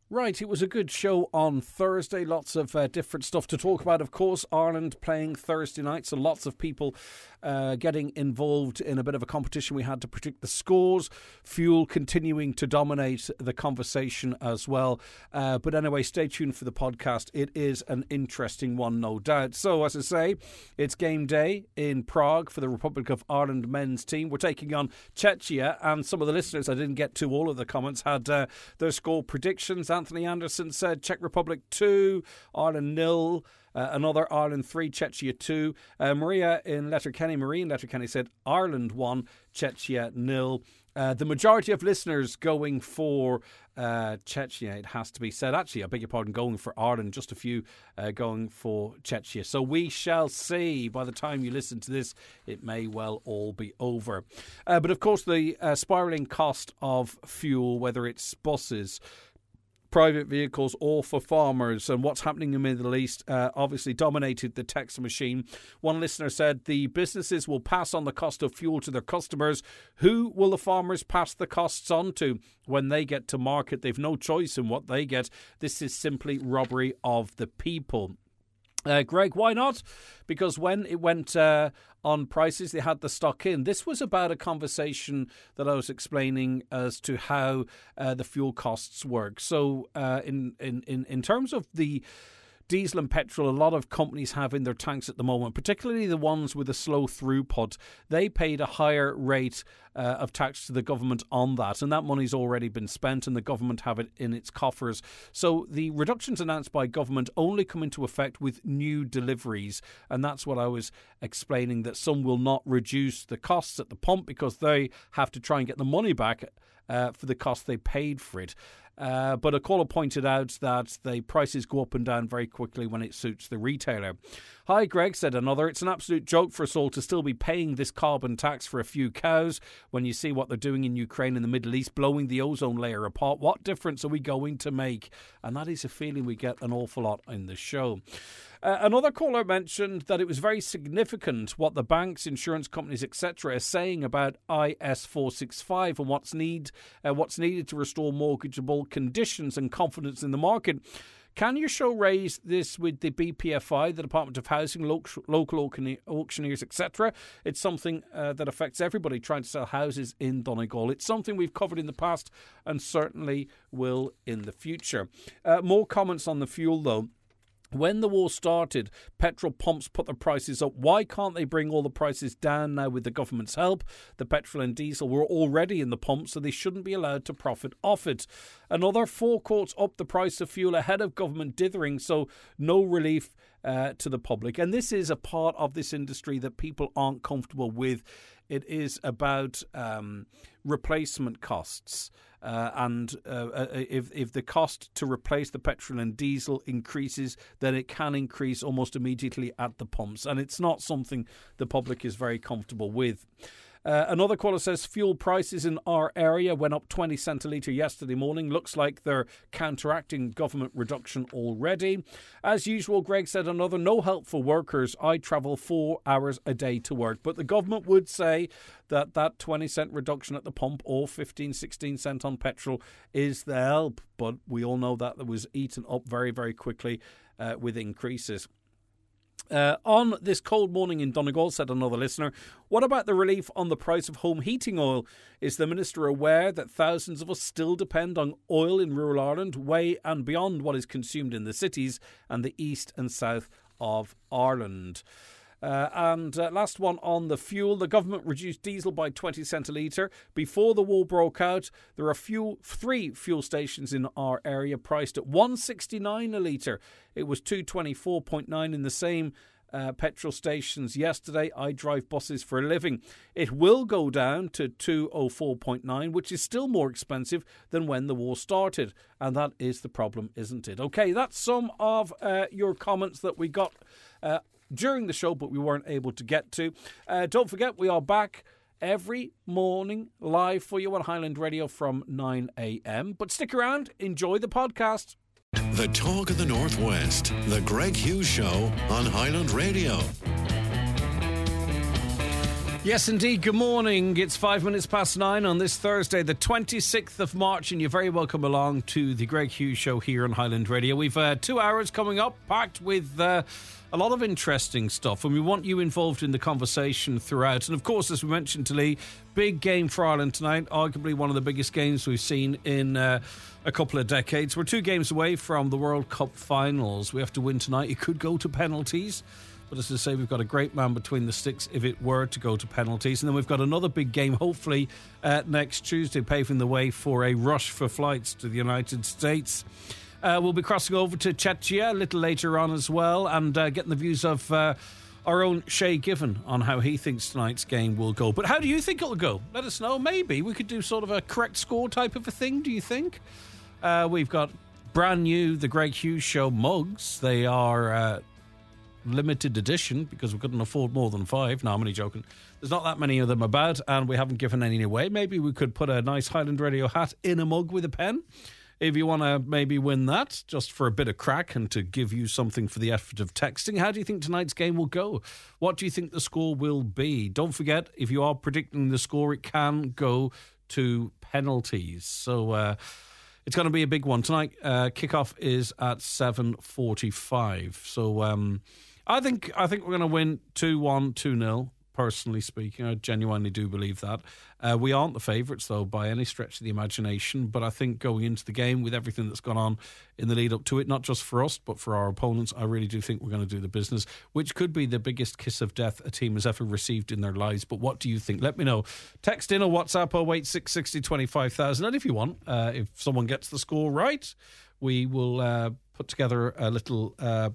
Right, it was a good show on Thursday. Lots of different stuff to talk about. Of course, Ireland playing Thursday night, so lots of people getting involved in a bit of a competition. We had to predict the scores. Fuel continuing to dominate the conversation as well. But anyway, stay tuned for the podcast. It is an interesting one, no doubt. So, as I say, it's game day in Prague for the Republic of Ireland men's team. We're taking on Czechia, and some of the listeners, I didn't get to all of the comments, had their score predictions. Anthony Anderson said Czech Republic 2, Ireland 0. Another Ireland 3, Czechia 2. Marie in Letterkenny said Ireland 1, Czechia 0. The majority of listeners going for Czechia, it has to be said. Actually, I beg your pardon, going for Ireland. Just a few going for Czechia. So we shall see. By the time you listen to this, it may well all be over. But of course, the spiralling cost of fuel, whether it's buses, private vehicles, or for farmers, and what's happening in the Middle East obviously dominated the text machine. One listener said the businesses will pass on the cost of fuel to their customers. Who will the farmers pass the costs on to when they get to market? They've no choice in what they get. This is simply robbery of the people. Greg, why not? Because when it went on prices, they had the stock in. This was about a conversation that I was explaining as to how the fuel costs work. So in terms of the diesel and petrol, a lot of companies have in their tanks at the moment, particularly the ones with a slow throughput. They paid a higher rate of tax to the government on that, and that money's already been spent, and the government have it in its coffers. So the reductions announced by government only come into effect with new deliveries, and that's what I was explaining, that some will not reduce the costs at the pump because they have to try and get the money back for the cost they paid for it. But a caller pointed out that the prices go up and down very quickly when it suits the retailer. Hi, Greg, said another. It's an absolute joke for us all to still be paying this carbon tax for a few cows when you see what they're doing in Ukraine and the Middle East, blowing the ozone layer apart. What difference are we going to make? And that is a feeling we get an awful lot in the show. Another caller mentioned that it was very significant what the banks, insurance companies, etc. are saying about IS465 and what's needed to restore mortgageable conditions and confidence in the market. Can your show raise this with the BPFI, the Department of Housing, local auctioneers, etc.? It's something that affects everybody trying to sell houses in Donegal. It's something we've covered in the past and certainly will in the future. More comments on the fuel, though. When the war started, petrol pumps put the prices up. Why can't they bring all the prices down now with the government's help? The petrol and diesel were already in the pump, so they shouldn't be allowed to profit off it. Another 4 courts up the price of fuel ahead of government dithering, so no relief to the public. And this is a part of this industry that people aren't comfortable with. It is about replacement costs. If the cost to replace the petrol and diesel increases, then it can increase almost immediately at the pumps. And it's not something the public is very comfortable with. Another caller says fuel prices in our area went up 20 cents a litre yesterday morning. Looks like they're counteracting government reduction already. As usual, Greg said another, no help for workers. I travel 4 hours a day to work. But the government would say that 20 cent reduction at the pump or 15, 16 cent on petrol is the help. But we all know that it was eaten up very, very quickly with increases. On this cold morning in Donegal, said another listener, what about the relief on the price of home heating oil? Is the Minister aware that thousands of us still depend on oil in rural Ireland, way and beyond what is consumed in the cities and the east and south of Ireland? Last one on the fuel. The government reduced diesel by 20 cents a litre. Before the war broke out, there are 3 fuel stations in our area priced at $1.69 a litre. It was $2.24.9 in the same petrol stations yesterday. I drive buses for a living. It will go down to $2.04.9, which is still more expensive than when the war started. And that is the problem, isn't it? Okay, that's some of your comments that we got during the show, but we weren't able to get to. Don't forget, we are back every morning live for you on Highland Radio from 9 a.m. But stick around, enjoy the podcast. The Talk of the Northwest, the Greg Hughes Show on Highland Radio. Yes, indeed. Good morning. It's 9:05 on this Thursday, the 26th of March, and you're very welcome along to the Greg Hughes Show here on Highland Radio. We've 2 hours coming up, packed with a lot of interesting stuff, and we want you involved in the conversation throughout. And of course, as we mentioned to Lee, big game for Ireland tonight, arguably one of the biggest games we've seen in a couple of decades. We're 2 games away from the World Cup finals. We have to win tonight. It could go to penalties. But as I say, we've got a great man between the sticks if it were to go to penalties. And then we've got another big game, hopefully, next Tuesday, paving the way for a rush for flights to the United States. We'll be crossing over to Czechia a little later on as well, and getting the views of our own Shay Given on how he thinks tonight's game will go. But how do you think it'll go? Let us know. Maybe we could do sort of a correct score type of a thing, do you think? We've got brand new The Greg Hughes Show mugs. They are limited edition because we couldn't afford more than 5. No, I'm only joking. There's not that many of them about, and we haven't given any away. Maybe we could put a nice Highland Radio hat in a mug with a pen if you want to maybe win that, just for a bit of crack and to give you something for the effort of texting. How do you think tonight's game will go? What do you think the score will be? Don't forget, if you are predicting the score, it can go to penalties. So it's going to be a big one tonight. Kickoff is at 7:45. So I think we're going to win 2-1, 2-0, personally speaking. I genuinely do believe that. We aren't the favourites, though, by any stretch of the imagination. But I think going into the game with everything that's gone on in the lead up to it, not just for us, but for our opponents, I really do think we're going to do the business, which could be the biggest kiss of death a team has ever received in their lives. But what do you think? Let me know. Text in or WhatsApp 086 60 25,000. And if you want, if someone gets the score right, we will put together a little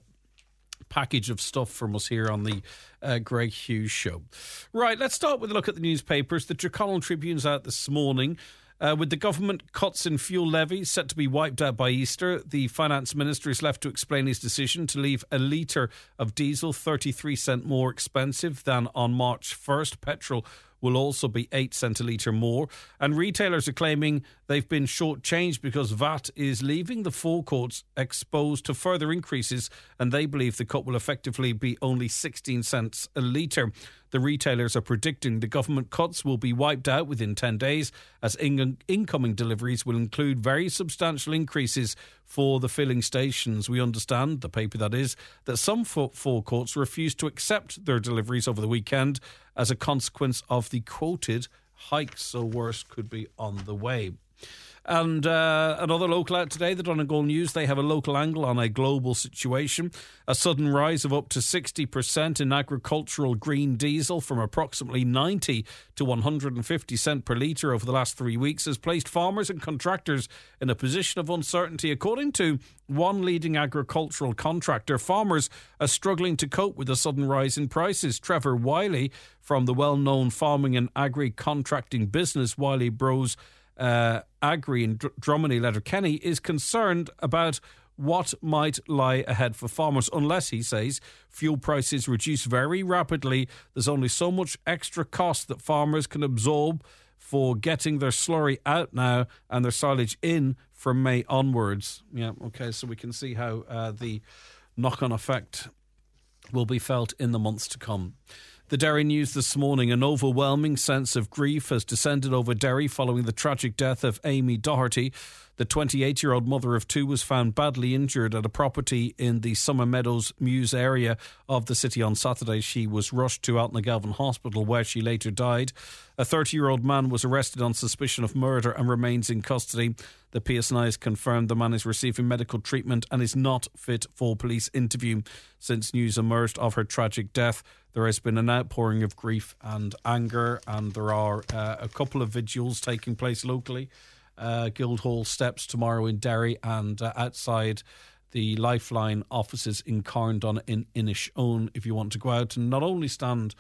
package of stuff from us here on the Greg Hughes Show. Right, let's start with a look at the newspapers. The Tyrconnell Tribune's out this morning. With the government cuts in fuel levies set to be wiped out by Easter, the finance minister is left to explain his decision to leave a litre of diesel 33% more expensive than on March 1st. Petrol will also be 8 cents a litre more. And retailers are claiming they've been shortchanged because VAT is leaving the forecourts exposed to further increases, and they believe the cut will effectively be only 16 cents a litre. The retailers are predicting the government cuts will be wiped out within 10 days, as incoming deliveries will include very substantial increases for the filling stations. We understand, the paper that is, that some forecourts refused to accept their deliveries over the weekend as a consequence of the quoted hikes, so worse could be on the way. And another local out today, the Donegal News, they have a local angle on a global situation. A sudden rise of up to 60% in agricultural green diesel from approximately 90 to 150 cents per litre over the last 3 weeks has placed farmers and contractors in a position of uncertainty. According to one leading agricultural contractor, farmers are struggling to cope with a sudden rise in prices. Trevor Wiley from the well-known farming and agri-contracting business Wiley Bros Agri in Drummond, Letterkenny, is concerned about what might lie ahead for farmers unless, he says, fuel prices reduce very rapidly. There's only so much extra cost that farmers can absorb for getting their slurry out now and their silage in from May onwards. Yeah, okay, so we can see how the knock-on effect will be felt in the months to come. The Derry News this morning, an overwhelming sense of grief has descended over Derry following the tragic death of Amy Doherty. The 28-year-old mother of 2 was found badly injured at a property in the Summer Meadows Mews area of the city on Saturday. She was rushed to Altnagelvin Hospital, where she later died. A 30-year-old man was arrested on suspicion of murder and remains in custody. The PSNI has confirmed the man is receiving medical treatment and is not fit for police interview. Since news emerged of her tragic death, there has been an outpouring of grief and anger, and there are a couple of vigils taking place locally. Guildhall Steps tomorrow in Derry, and outside the Lifeline offices in Carndon in Inishowen, if you want to go out and not only stand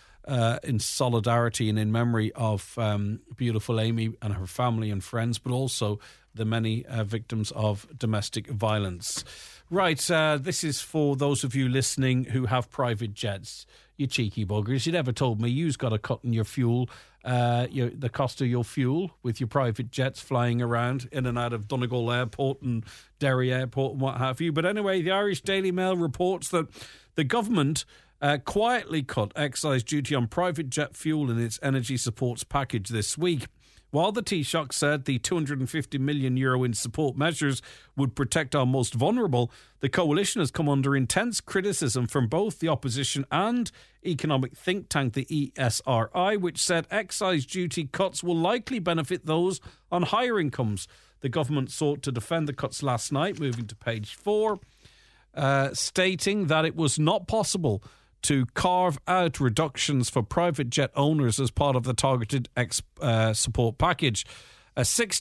in solidarity and in memory of beautiful Amy and her family and friends, but also the many victims of domestic violence. Right, this is for those of you listening who have private jets. You cheeky buggers, you never told me you've got a cut in your fuel, the cost of your fuel with your private jets flying around in and out of Donegal Airport and Derry Airport and what have you. But anyway, the Irish Daily Mail reports that the government quietly cut excise duty on private jet fuel in its energy supports package this week. While the Taoiseach said the €250 million in support measures would protect our most vulnerable, the coalition has come under intense criticism from both the opposition and economic think tank, the ESRI, which said excise duty cuts will likely benefit those on higher incomes. The government sought to defend the cuts last night, moving to page 4, stating that it was not possible to carve out reductions for private jet owners as part of the targeted support package. A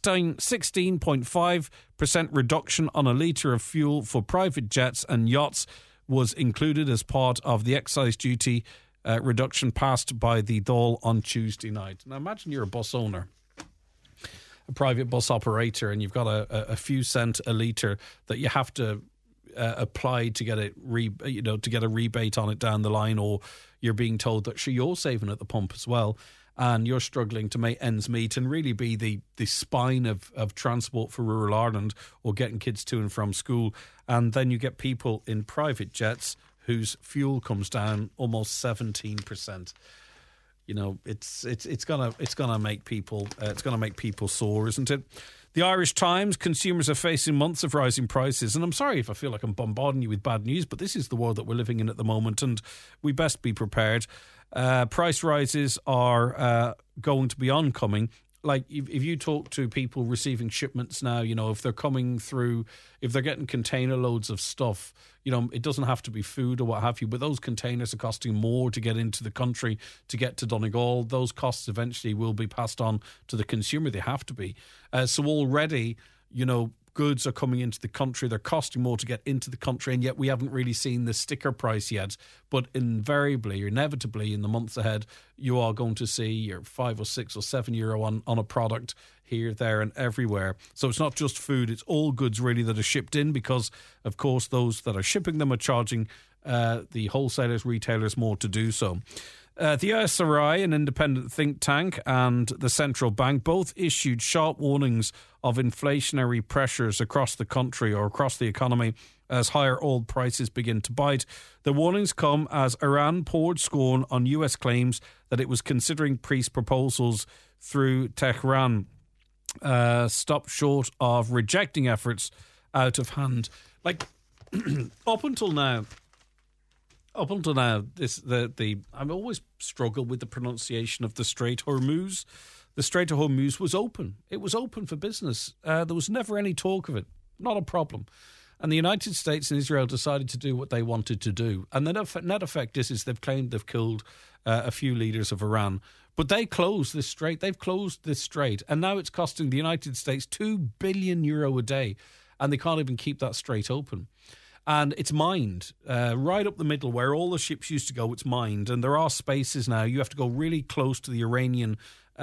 16.5% reduction on a litre of fuel for private jets and yachts was included as part of the excise duty reduction passed by the Dáil on Tuesday night. Now imagine you're a bus owner, a private bus operator, and you've got a few cent a litre that you have to apply to get it, to get a rebate on it down the line, or you're being told that you're saving at the pump as well, and you're struggling to make ends meet and really be the spine of transport for rural Ireland or getting kids to and from school, and then you get people in private jets whose fuel comes down almost 17%. It's gonna make people sore, isn't it? The Irish Times: consumers are facing months of rising prices. And I'm sorry if I feel like I'm bombarding you with bad news, but this is the world that we're living in at the moment, and we best be prepared. Price rises are going to be oncoming. Like, if you talk to people receiving shipments now, if they're coming through, if they're getting container loads of stuff, it doesn't have to be food or what have you, but those containers are costing more to get into the country, to get to Donegal. Those costs eventually will be passed on to the consumer. They have to be. So already, goods are coming into the country. They're costing more to get into the country, and yet we haven't really seen the sticker price yet. But inevitably, in the months ahead, you are going to see your €5 or €6 or €7 on a product here, there and everywhere. So it's not just food, it's all goods really that are shipped in, because, of course, those that are shipping them are charging the wholesalers, retailers more to do so. The ESRI, an independent think tank, and the central bank both issued sharp warnings of inflationary pressures across the country or across the economy as higher oil prices begin to bite. The warnings come as Iran poured scorn on US claims that it was considering peace proposals through Tehran, stopped short of rejecting efforts out of hand. Like, up until now, I've always struggled with the pronunciation of the Strait of Hormuz. The Strait of Hormuz was open. It was open for business. There was never any talk of it. Not a problem. And the United States and Israel decided to do what they wanted to do. And the net effect is they've claimed they've killed a few leaders of Iran. But they closed this strait. They've closed this strait. And now it's costing the United States €2 billion a day. And they can't even keep that strait open. And it's mined right up the middle where all the ships used to go. It's mined, and there are spaces now. You have to go really close to the Iranian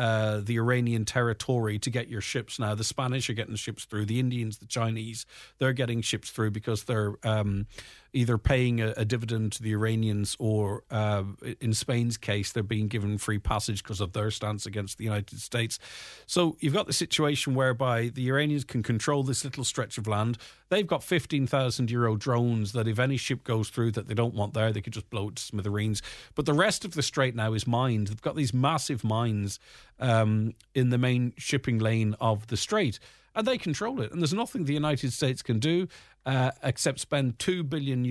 territory to get your ships now. The Spanish are getting ships through. The Indians, the Chinese, they're getting ships through because they're either paying a dividend to the Iranians, or in Spain's case, they're being given free passage because of their stance against the United States. So you've got the situation whereby the Iranians can control this little stretch of land. They've got €15,000 drones that if any ship goes through that they don't want there, they could just blow it to smithereens. But the rest of the strait now is mined. They've got these massive mines in the main shipping lane of the strait, and they control it. And there's nothing the United States can do except spend $2 billion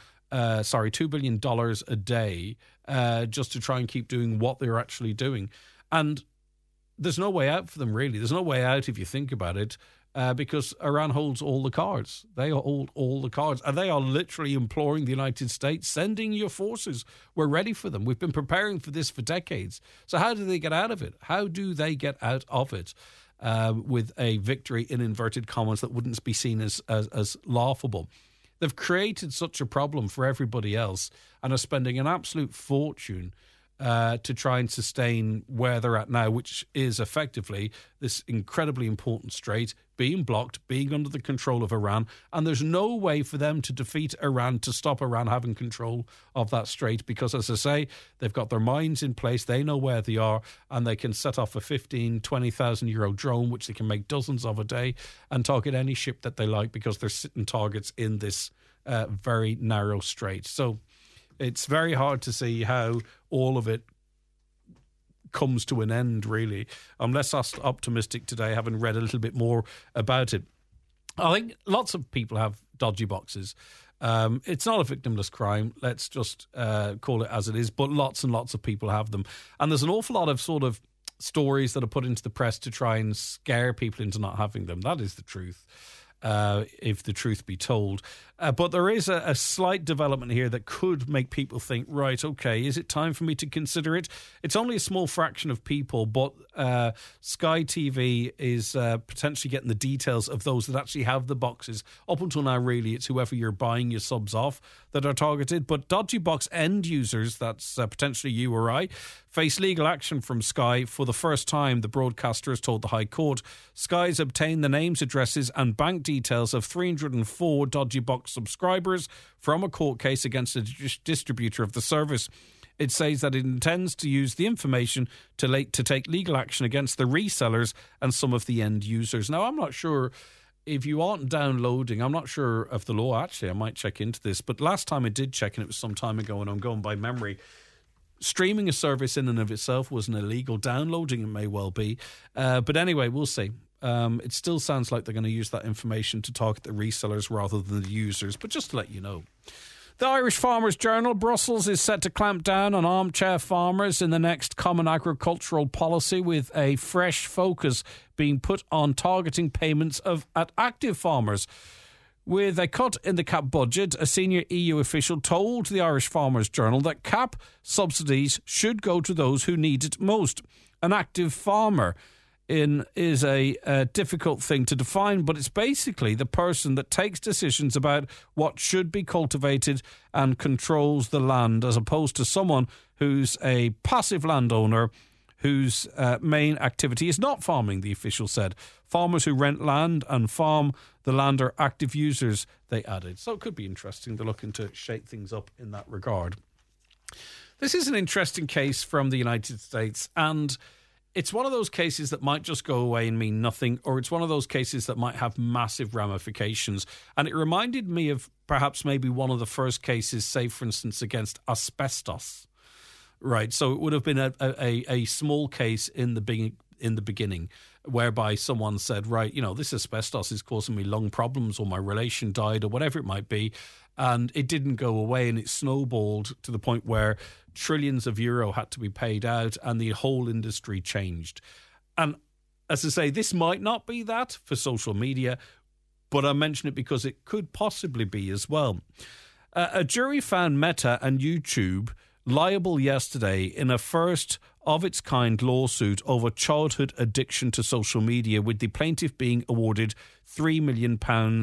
a day just to try and keep doing what they're actually doing. And there's no way out for them, really. There's no way out if you think about it, because Iran holds all the cards. They hold all the cards. And they are literally imploring the United States, sending your forces. We're ready for them. We've been preparing for this for decades. So how do they get out of it? How do they get out of it with a victory, in inverted commas, that wouldn't be seen as laughable? They've created such a problem for everybody else and are spending an absolute fortune to try and sustain where they're at now, which is effectively this incredibly important strait being blocked, being under the control of Iran, and there's no way for them to defeat Iran, to stop Iran having control of that strait, because, as I say, they've got their mines in place, they know where they are, and they can set off a €15,000-20,000 drone, which they can make dozens of a day, and target any ship that they like, because they're sitting targets in this very narrow strait. So It's very hard to see how all of it comes to an end, really. I'm less optimistic today, having read a little bit more about it. I think lots of people have dodgy boxes. It's not a victimless crime. Let's just call it as it is. But lots and lots of people have them. And there's an awful lot of sort of stories that are put into the press to try and scare people into not having them. That is the truth, if the truth be told. But there is a slight development here that could make people think, right, okay, is it time for me to consider it? It's only a small fraction of people, but Sky TV is potentially getting the details of those that actually have the boxes. Up until now, really, it's whoever you're buying your subs off that are targeted. But dodgy box end users, that's potentially you or I, face legal action from Sky for the first time, the broadcaster has told the High Court. Sky's obtained the names, addresses and bank details of 304 dodgy box subscribers from a court case against the distributor of the service. It says that it intends to use the information to take legal action against the resellers and some of the end users. Now, I'm not sure if you aren't downloading, I'm not sure of the law. Actually, I might check into this. But last time I did check, and it was some time ago, and I'm going by memory, streaming a service in and of itself wasn't illegal. Downloading it may well be. But anyway, we'll see. It still sounds like they're going to use that information to target the resellers rather than the users. But just to let you know. The Irish Farmers Journal, Brussels is set to clamp down on armchair farmers in the next Common Agricultural Policy, with a fresh focus being put on targeting payments at active farmers. With a cut in the CAP budget, a senior EU official told the Irish Farmers Journal that CAP subsidies should go to those who need it most. An active farmer is a difficult thing to define, but it's basically the person that takes decisions about what should be cultivated and controls the land, as opposed to someone who's a passive landowner whose main activity is not farming, the official said. Farmers who rent land and farm the land are active users, they added. So it could be interesting. They're looking to shake things up in that regard. This is an interesting case from the United States, and it's one of those cases that might just go away and mean nothing, or it's one of those cases that might have massive ramifications. And it reminded me of perhaps maybe one of the first cases, say, for instance, against asbestos. Right, so it would have been a small case in the beginning, whereby someone said, right, you know, this asbestos is causing me lung problems, or my relation died, or whatever it might be, and it didn't go away, and it snowballed to the point where trillions of euro had to be paid out, and the whole industry changed. And as I say, this might not be that for social media, but I mention it because it could possibly be as well. A jury found Meta and YouTube liable yesterday in a first-of-its-kind lawsuit over childhood addiction to social media, with the plaintiff being awarded $3 million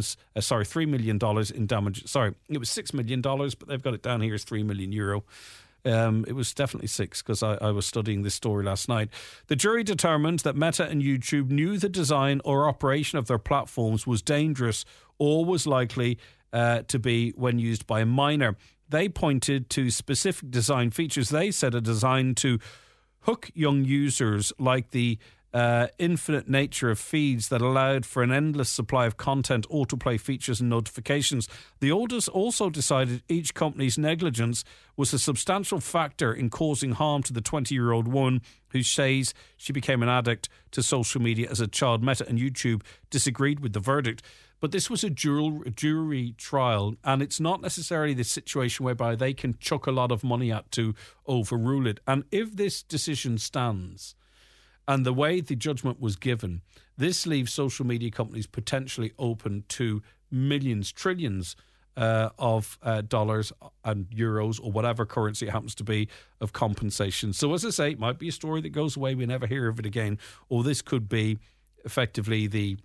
in damage. Sorry, it was $6 million, but they've got it down here as €3 million. It was definitely 6 because I was studying this story last night. The jury determined that Meta and YouTube knew the design or operation of their platforms was dangerous or was likely to be when used by a minor. They pointed to specific design features they said are designed to hook young users, like the infinite nature of feeds that allowed for an endless supply of content, autoplay features and notifications. The auditors also decided each company's negligence was a substantial factor in causing harm to the 20-year-old woman who says she became an addict to social media as a child. Meta and YouTube disagreed with the verdict. But this was a jury trial, and it's not necessarily the situation whereby they can chuck a lot of money at to overrule it. And if this decision stands, and the way the judgment was given, this leaves social media companies potentially open to millions, trillions of dollars and euros, or whatever currency it happens to be, of compensation. So as I say, it might be a story that goes away, we never hear of it again, or this could be effectively the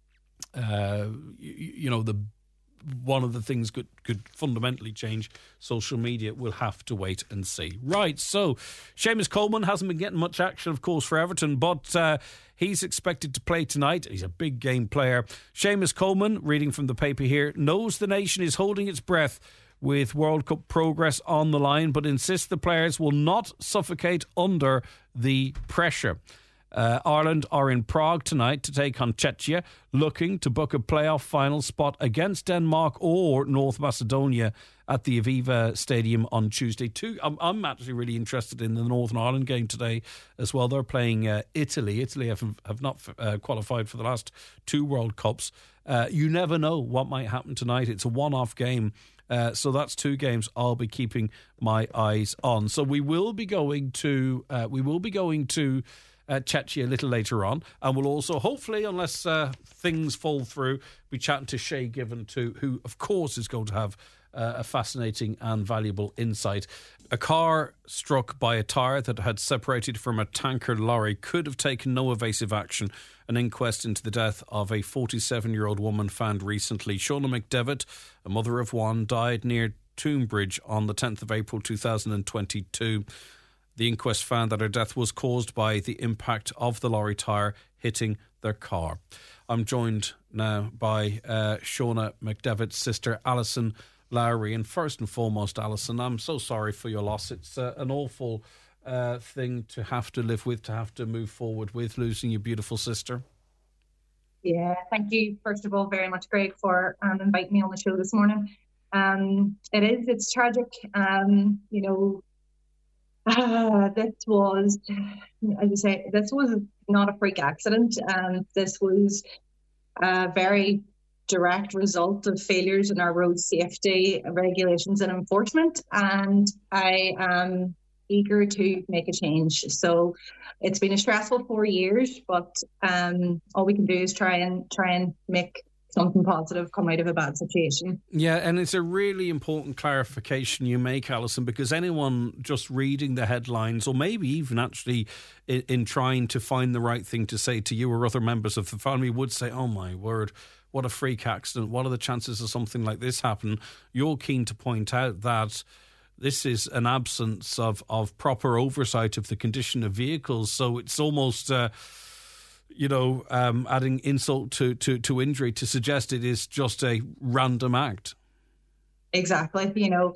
one of the things could fundamentally change social media. We'll have to wait and see. Right, so Seamus Coleman hasn't been getting much action, of course, for Everton, but he's expected to play tonight. He's a big game player. Seamus Coleman, reading from the paper here, knows the nation is holding its breath with World Cup progress on the line, but insists the players will not suffocate under the pressure. Ireland are in Prague tonight to take on Czechia, looking to book a playoff final spot against Denmark or North Macedonia at the Aviva Stadium on Tuesday too. I'm actually really interested in the Northern Ireland game today as well. They're playing Italy. Italy have not qualified for the last 2 World Cups. You never know what might happen tonight. It's a one-off game. So that's 2 games I'll be keeping my eyes on. So we will be going to Czechia a little later on, and we'll also, hopefully, unless things fall through, be chatting to Shay Given too, who of course is going to have a fascinating and valuable insight. A car struck by a tyre that had separated from a tanker lorry could have taken no evasive action. An inquest into the death of a 47-year-old woman found recently. Shauna McDevitt, a mother of 1, died near Toombridge on the 10th of April 2022. The inquest found that her death was caused by the impact of the lorry tyre hitting their car. I'm joined now by Shauna McDevitt's sister, Alison Lowry. And first and foremost, Alison, I'm so sorry for your loss. It's an awful thing to have to live with, to have to move forward with, losing your beautiful sister. Yeah, thank you, first of all, very much, Greg, for inviting me on the show this morning. It's tragic. This was, as you say, this was not a freak accident. This was a very direct result of failures in our road safety regulations and enforcement, and I am eager to make a change. So it's been a stressful 4 years, but all we can do is try and make something positive come out of a bad situation. Yeah, and it's a really important clarification you make, Alison, because anyone just reading the headlines, or maybe even actually in trying to find the right thing to say to you or other members of the family, would say, oh my word, what a freak accident. What are the chances of something like this happen? You're keen to point out that this is an absence of proper oversight of the condition of vehicles. So it's almost, adding insult to injury to suggest it is just a random act. Exactly.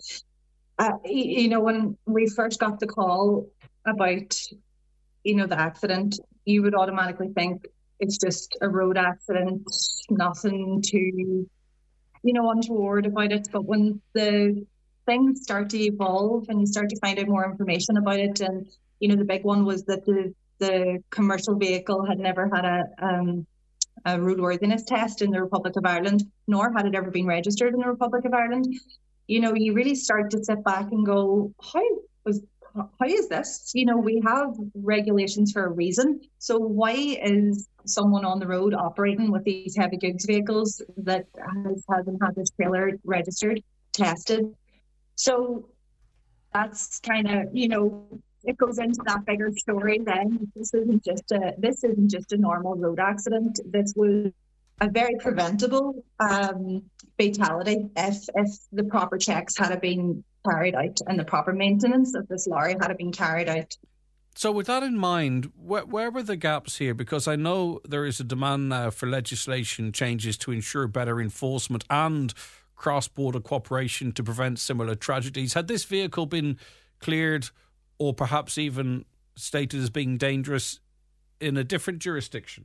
When we first got the call about, the accident, you would automatically think it's just a road accident, nothing too, untoward about it. But when the things start to evolve and you start to find out more information about it, and, the big one was that the commercial vehicle had never had a roadworthiness test in the Republic of Ireland, nor had it ever been registered in the Republic of Ireland. You really start to sit back and go, how is this? We have regulations for a reason. So why is someone on the road operating with these heavy goods vehicles that hasn't had this trailer registered, tested? So that's kind of, it goes into that bigger story then. This isn't just a normal road accident. This was a very preventable fatality if the proper checks had been carried out and the proper maintenance of this lorry had been carried out. So with that in mind, where were the gaps here? Because I know there is a demand now for legislation changes to ensure better enforcement and cross-border cooperation to prevent similar tragedies. Had this vehicle been cleared or perhaps even stated as being dangerous in a different jurisdiction?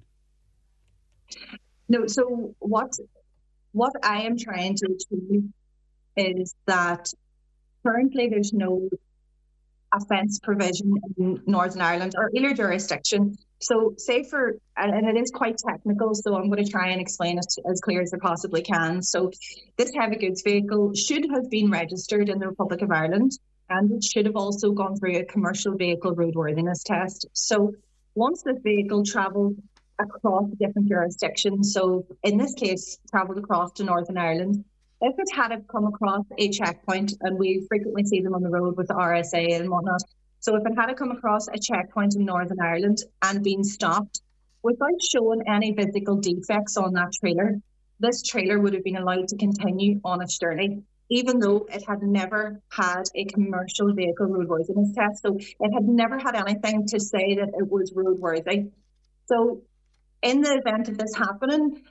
No, so what I am trying to achieve is that currently there's no offence provision in Northern Ireland or either jurisdiction. So and it is quite technical, so I'm going to try and explain it as clear as I possibly can. So this heavy goods vehicle should have been registered in the Republic of Ireland, and it should have also gone through a commercial vehicle roadworthiness test. So once the vehicle travelled across different jurisdictions, so in this case, travelled across to Northern Ireland, if it had come across a checkpoint, and we frequently see them on the road with the RSA and whatnot, so if it had come across a checkpoint in Northern Ireland and been stopped without showing any physical defects on that trailer, this trailer would have been allowed to continue on its journey, even though it had never had a commercial vehicle roadworthiness test. So it had never had anything to say that it was roadworthy. So in the event of this happening,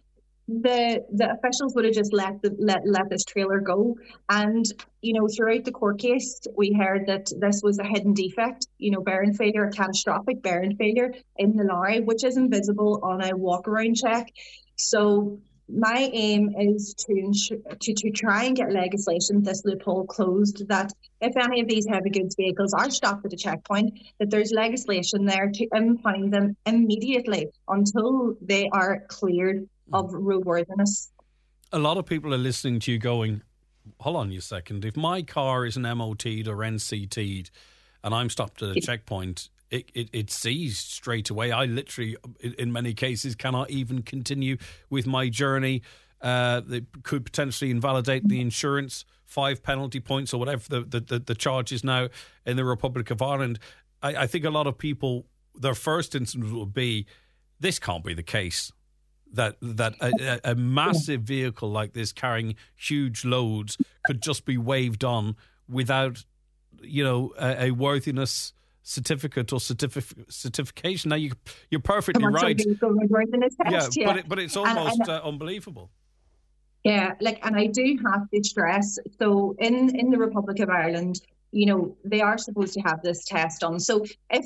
the officials would have just let this trailer go. And throughout the court case, we heard that this was a hidden defect, bearing failure, a catastrophic bearing failure in the lorry, which is invisible on a walk around check. So my aim is to try and get legislation, this loophole closed, that if any of these heavy goods vehicles are stopped at a checkpoint, that there's legislation there to impound them immediately until they are cleared of roadworthiness. A lot of people are listening to you going, hold on a second, if my car is an MOT'd or NCT'd and I'm stopped at a checkpoint, it's seized straight away. I literally, in many cases, cannot even continue with my journey. It could potentially invalidate the insurance, 5 penalty points or whatever the charge is now in the Republic of Ireland. I think a lot of people, their first instinct would be, this can't be the case. That a massive vehicle like this carrying huge loads could just be waved on without, a worthiness certificate or certification. Now you're perfectly right. Yeah, but it's almost unbelievable. Yeah, and I do have to stress. So in the Republic of Ireland, they are supposed to have this test done. So if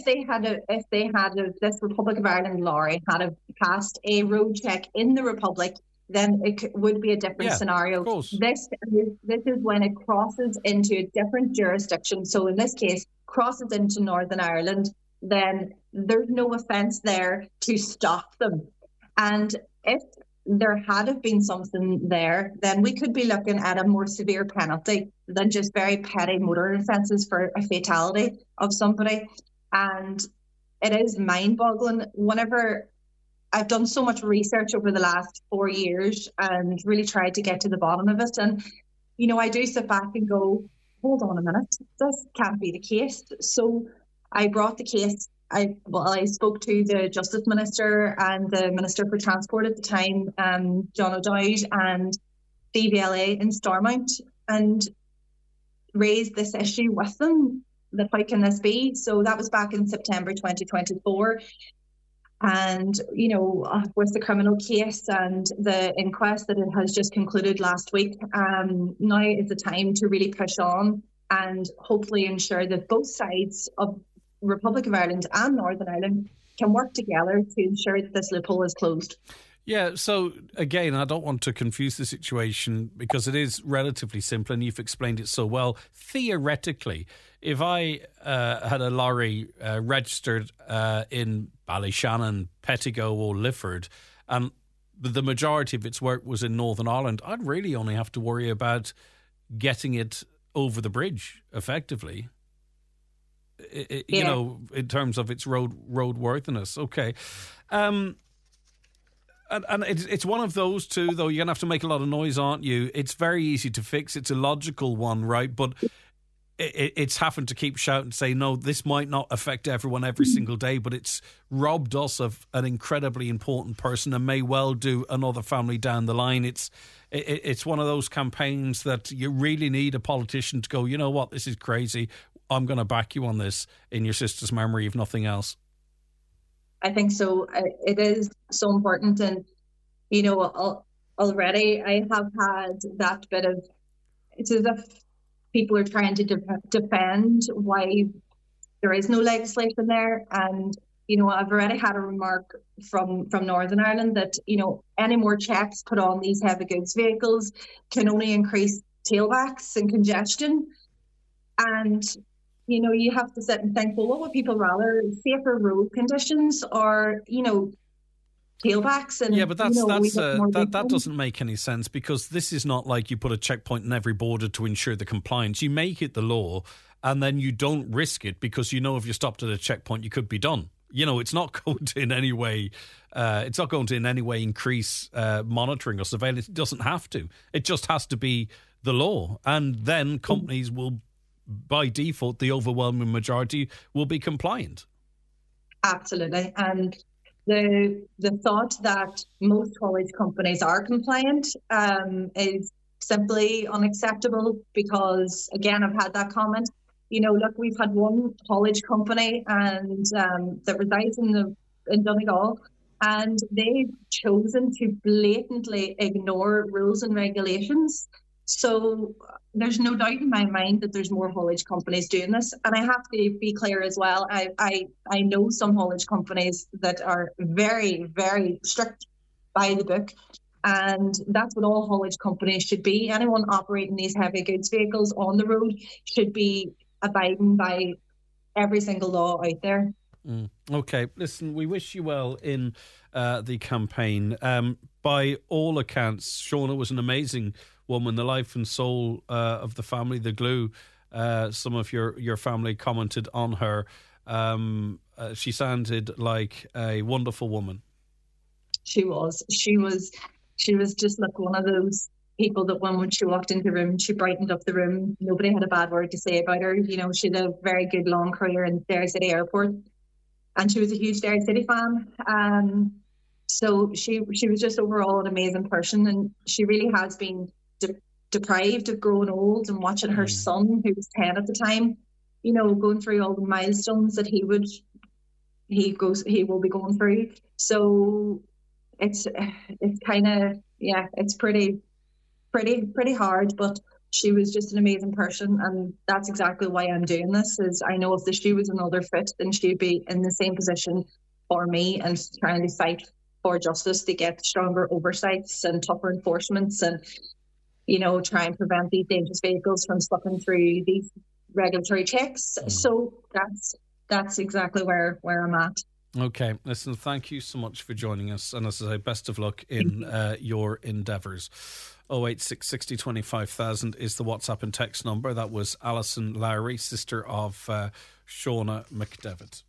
this Republic of Ireland lorry had passed a road check in the Republic, then it would be a different scenario. Of course. This is when it crosses into a different jurisdiction. So in this case, crosses into Northern Ireland, then there's no offence there to stop them. And if there had have been something there, then we could be looking at a more severe penalty than just very petty motor offences for a fatality of somebody. And it is mind-boggling. Whenever I've done so much research over the last 4 years and really tried to get to the bottom of it, and I do sit back and go, hold on a minute, this can't be the case. So I brought the case. I spoke to the Justice Minister and the Minister for Transport at the time, John O'Dowd, and DVLA in Stormont, and raised this issue with them, that how can this be? So that was back in September 2024. And, with the criminal case and the inquest that it has just concluded last week, now is the time to really push on and hopefully ensure that both sides of Republic of Ireland and Northern Ireland can work together to ensure that this loophole is closed. Yeah, so again, I don't want to confuse the situation because it is relatively simple and you've explained it so well. Theoretically, if I had a lorry registered in Ballyshannon, Pettigo or Lifford, and the majority of its work was in Northern Ireland, I'd really only have to worry about getting it over the bridge effectively. In terms of its roadworthiness. Okay. And it's one of those two, though. You're going to have to make a lot of noise, aren't you? It's very easy to fix. It's a logical one, right? But it's having to keep shouting, say, no, this might not affect everyone every single day, but it's robbed us of an incredibly important person and may well do another family down the line. It's one of those campaigns that you really need a politician to go, you know what, this is crazy. I'm going to back you on this in your sister's memory, if nothing else. I think so. It is so important. And, already I have had that bit of, it's as if people are trying to defend why there is no legislation there. And, I've already had a remark from Northern Ireland that, any more checks put on these heavy goods vehicles can only increase tailbacks and congestion. And, you have to sit and think, well, what would people rather, safer road conditions or, tailbacks? And, yeah, but that doesn't make any sense because this is not like you put a checkpoint in every border to ensure the compliance. You make it the law and then you don't risk it because if you're stopped at a checkpoint, you could be done. It's not going to in any way. It's not going to in any way increase monitoring or surveillance. It doesn't have to. It just has to be the law, and then companies will, by default, the overwhelming majority will be compliant. Absolutely, and the thought that most haulage companies are compliant is simply unacceptable. Because again, I've had that comment. Look, we've had one haulage company and that resides in Donegal, And they've chosen to blatantly ignore rules and regulations. So there's no doubt in my mind that there's more haulage companies doing this. And I have to be clear as well. I know some haulage companies that are very, very strict by the book. And that's what all haulage companies should be. Anyone operating these heavy goods vehicles on the road should be abiding by every single law out there. Okay, listen, we wish you well in the campaign. By all accounts, Shauna was an amazing woman, the life and soul of the family, the glue. Some of your family commented on her. She sounded like a wonderful woman. She was just like one of those people that when she walked into the room, she brightened up the room. Nobody had a bad word to say about her. You know, she had a very good long career in Derry City Airport. And she was a huge Derry City fan. So she was just overall an amazing person. And she really has been deprived of growing old and watching her son, who was 10 at the time, you know, going through all the milestones that he will be going through. So it's kind of, it's pretty hard, but she was just an amazing person, and that's exactly why I'm doing this. Is I know if the shoe was another fit, then she'd be in the same position for me and trying to fight for justice to get stronger oversights and tougher enforcements, and you know, try and prevent these dangerous vehicles from slipping through these regulatory checks. So that's exactly where I'm at. Okay, listen, thank you so much for joining us, and as I say, best of luck in your endeavours. 086 60 25,000 is the WhatsApp and text number. That was Alison Lowry, sister of Shauna McDevitt.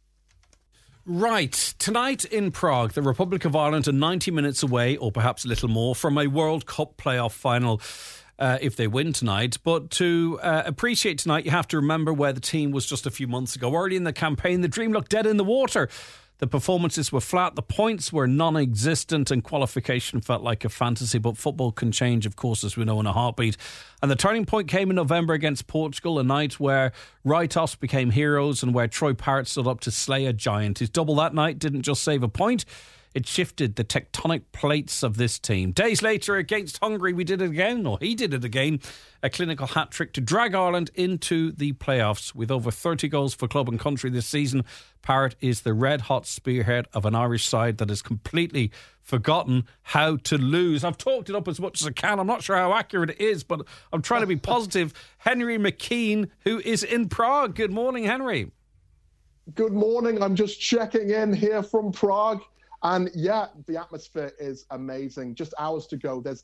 Right, tonight in Prague, the Republic of Ireland are 90 minutes away, or perhaps a little more, from a World Cup playoff final if they win tonight. But to appreciate tonight, you have to remember where the team was just a few months ago. Early in the campaign, the dream looked dead in the water. The performances were flat, the points were non-existent, and qualification felt like a fantasy. But football can change, of course, as we know, in a heartbeat. And the turning point came in November against Portugal, a night where write-offs became heroes and where Troy Parrott stood up to slay a giant. His double that night didn't just save a point, it shifted the tectonic plates of this team. Days later, against Hungary, we did it again, or he did it again. A clinical hat-trick to drag Ireland into the playoffs. With over 30 goals for club and country this season, Parrott is the red-hot spearhead of an Irish side that has completely forgotten how to lose. I've talked it up as much as I can. I'm not sure how accurate it is, but I'm trying to be positive. Henry McKean, who is in Prague. Good morning, Henry. Good morning. I'm just checking in here from Prague. And yeah, the atmosphere is amazing. Just hours to go. There's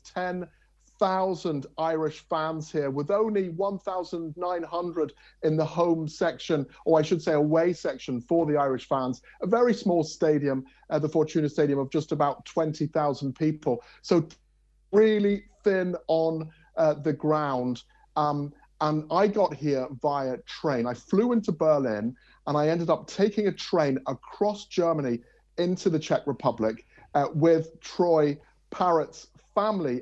10,000 Irish fans here with only 1,900 in the home section, or I should say away section for the Irish fans. A very small stadium, the Fortuna Stadium, of just about 20,000 people. So really thin on the ground. And I got here via train. I flew into Berlin and I ended up taking a train across Germany into the Czech Republic with Troy Parrott's family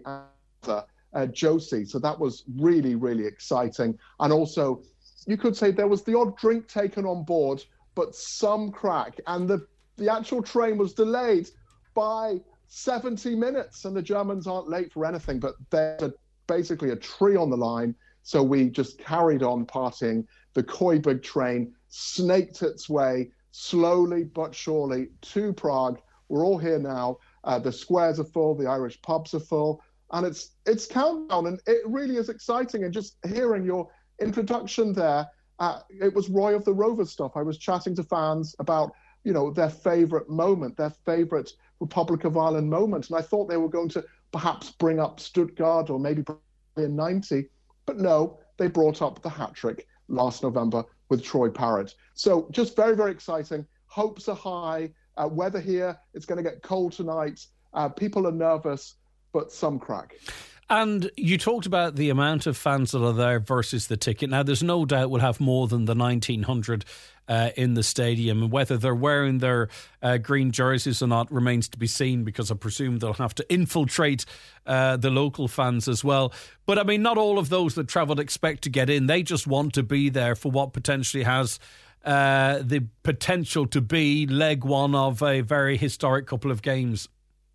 and Josie. So that was really, really exciting. And also, you could say there was the odd drink taken on board, but some crack. And the actual train was delayed by 70 minutes. And the Germans aren't late for anything, but there's basically a tree on the line. So we just carried on partying. The Koiberg train snaked its way slowly but surely to Prague. We're all here now. The squares are full, the Irish pubs are full, and it's countdown, and it really is exciting. And just hearing your introduction there, it was Roy of the Rovers stuff. I was chatting to fans about, you know, their favourite moment, their favourite Republic of Ireland moment, and I thought they were going to perhaps bring up Stuttgart or maybe in '90, but no, they brought up the hat-trick last November with Troy Parrott. So just very, very exciting. Hopes are high. Weather here, it's going to get cold tonight. People are nervous, but some crack. And you talked about the amount of fans that are there versus the ticket. Now, there's no doubt we'll have more than the 1,900 in the stadium. And whether they're wearing their green jerseys or not remains to be seen, because I presume they'll have to infiltrate the local fans as well. But, I mean, not all of those that travelled expect to get in. They just want to be there for what potentially has the potential to be leg one of a very historic couple of games.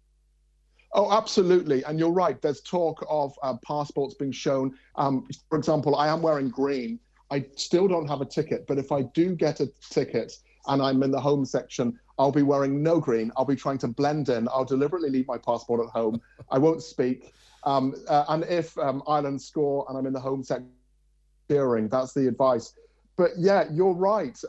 Oh, absolutely. And you're right. There's talk of passports being shown. For example, I am wearing green. I still don't have a ticket, but if I do get a ticket and I'm in the home section, I'll be wearing no green. I'll be trying to blend in. I'll deliberately leave my passport at home. I won't speak. And if Ireland score and I'm in the home section, cheering, that's the advice. But yeah, you're right.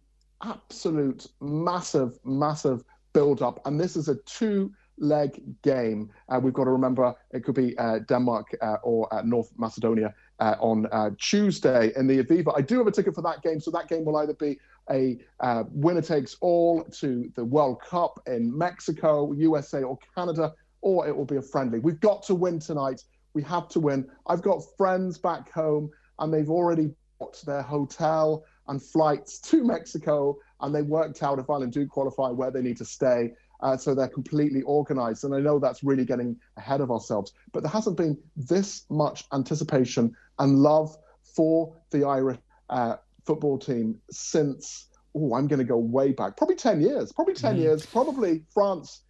Absolute massive build-up. And this is a two-leg game. We've got to remember it could be Denmark or North Macedonia on Tuesday in the Aviva. I do have a ticket for that game, so that game will either be a winner-takes-all to the World Cup in Mexico, USA or Canada, or it will be a friendly. We've got to win tonight. We have to win. I've got friends back home, and they've already booked their hotel and flights to Mexico, and they worked out if Ireland do qualify where they need to stay. So they're completely organised. And I know that's really getting ahead of ourselves. But there hasn't been this much anticipation and love for the Irish football team since, I'm going to go way back, probably 10 years. Probably France,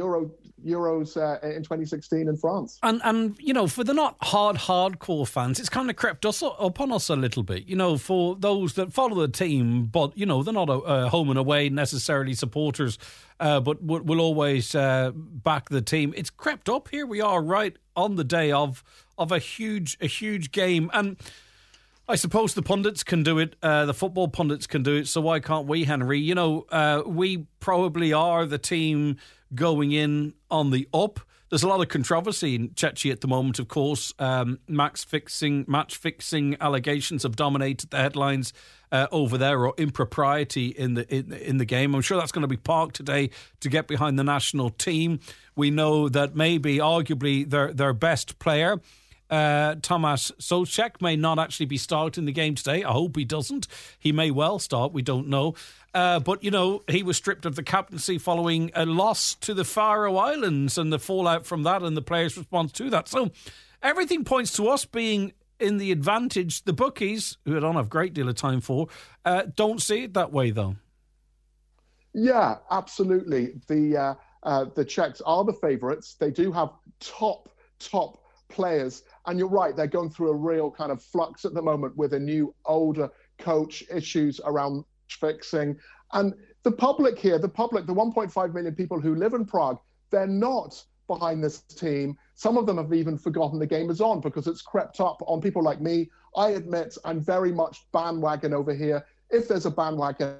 Euros in 2016 in France. And you know, for the not hardcore fans, it's kind of crept up on us a little bit. You know, for those that follow the team, but, you know, they're not home and away necessarily supporters, but will always back the team. It's crept up. Here we are right on the day of a huge game. And I suppose the pundits can do it, the football pundits can do it, so why can't we, Henry? You know, we probably are the team going in on the up. There's a lot of controversy in Czechia at the moment, of course. Match fixing allegations have dominated the headlines over there, or impropriety in the game. I'm sure that's going to be parked today to get behind the national team. We know that maybe, arguably, their best player, Tomáš Souček, may not actually be starting the game today. I hope he doesn't. He may well start. We don't know. But, you know, he was stripped of the captaincy following a loss to the Faroe Islands and the fallout from that and the players' response to that. So everything points to us being in the advantage. The bookies, who I don't have a great deal of time for, don't see it that way, though. Yeah, absolutely. The Czechs are the favourites. They do have top players. And you're right, they're going through a real kind of flux at the moment with a new, older coach, issues around fixing. And the public here, the 1.5 million people who live in Prague, they're not behind this team. Some of them have even forgotten the game is on because it's crept up on people like me. I admit I'm very much bandwagon over here. If there's a bandwagon,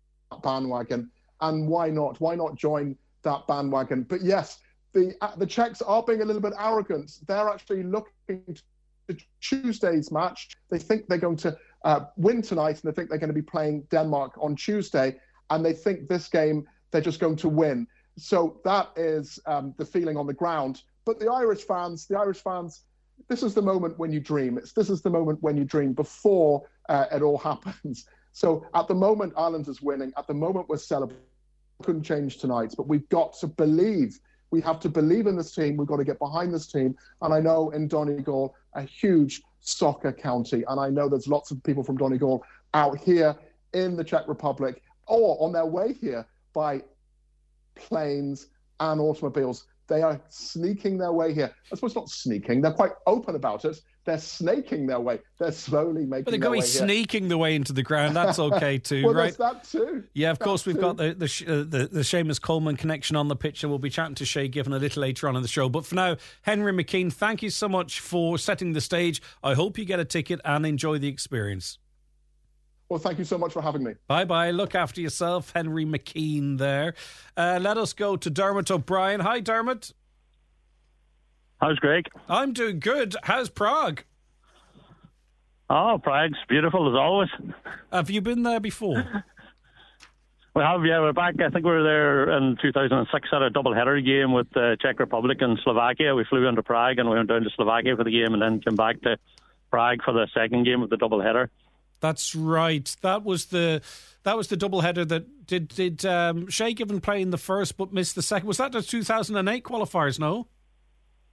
and why not? Why not join that bandwagon? But yes, the Czechs are being a little bit arrogant. They're actually looking to Tuesday's match. They think they're going to win tonight, and they think they're going to be playing Denmark on Tuesday, and they think this game they're just going to win. So that is the feeling on the ground. But the Irish fans, this is the moment when you dream. This is the moment when you dream before it all happens. So at the moment, Ireland is winning. At the moment, we're celebrating. Couldn't change tonight, but we've got to believe. We have to believe in this team. We've got to get behind this team. And I know in Donegal, a huge soccer county, and I know there's lots of people from Donegal out here in the Czech Republic or on their way here by planes and automobiles. They are sneaking their way here. I suppose not sneaking. They're quite open about it. They're snaking their way. They're slowly making their way here. But they're going sneaking the way into the ground. That's okay too, well, right? Well, there's that too. Yeah, of course, we've got the Seamus Coleman connection on the pitch, and we'll be chatting to Shay Given a little later on in the show. But for now, Henry McKean, thank you so much for setting the stage. I hope you get a ticket and enjoy the experience. Well, thank you so much for having me. Bye-bye. Look after yourself, Henry McKean there. Let us go to Dermot O'Brien. Hi, Dermot. How's Greg? I'm doing good. How's Prague? Oh, Prague's beautiful as always. Have you been there before? We have, yeah. We're back. I think we were there in 2006 at a double-header game with the Czech Republic and Slovakia. We flew into Prague and we went down to Slovakia for the game and then came back to Prague for the second game of the double-header. That's right. That was the double-header that did Shay Given play in the first but missed the second. Was that the 2008 qualifiers, no?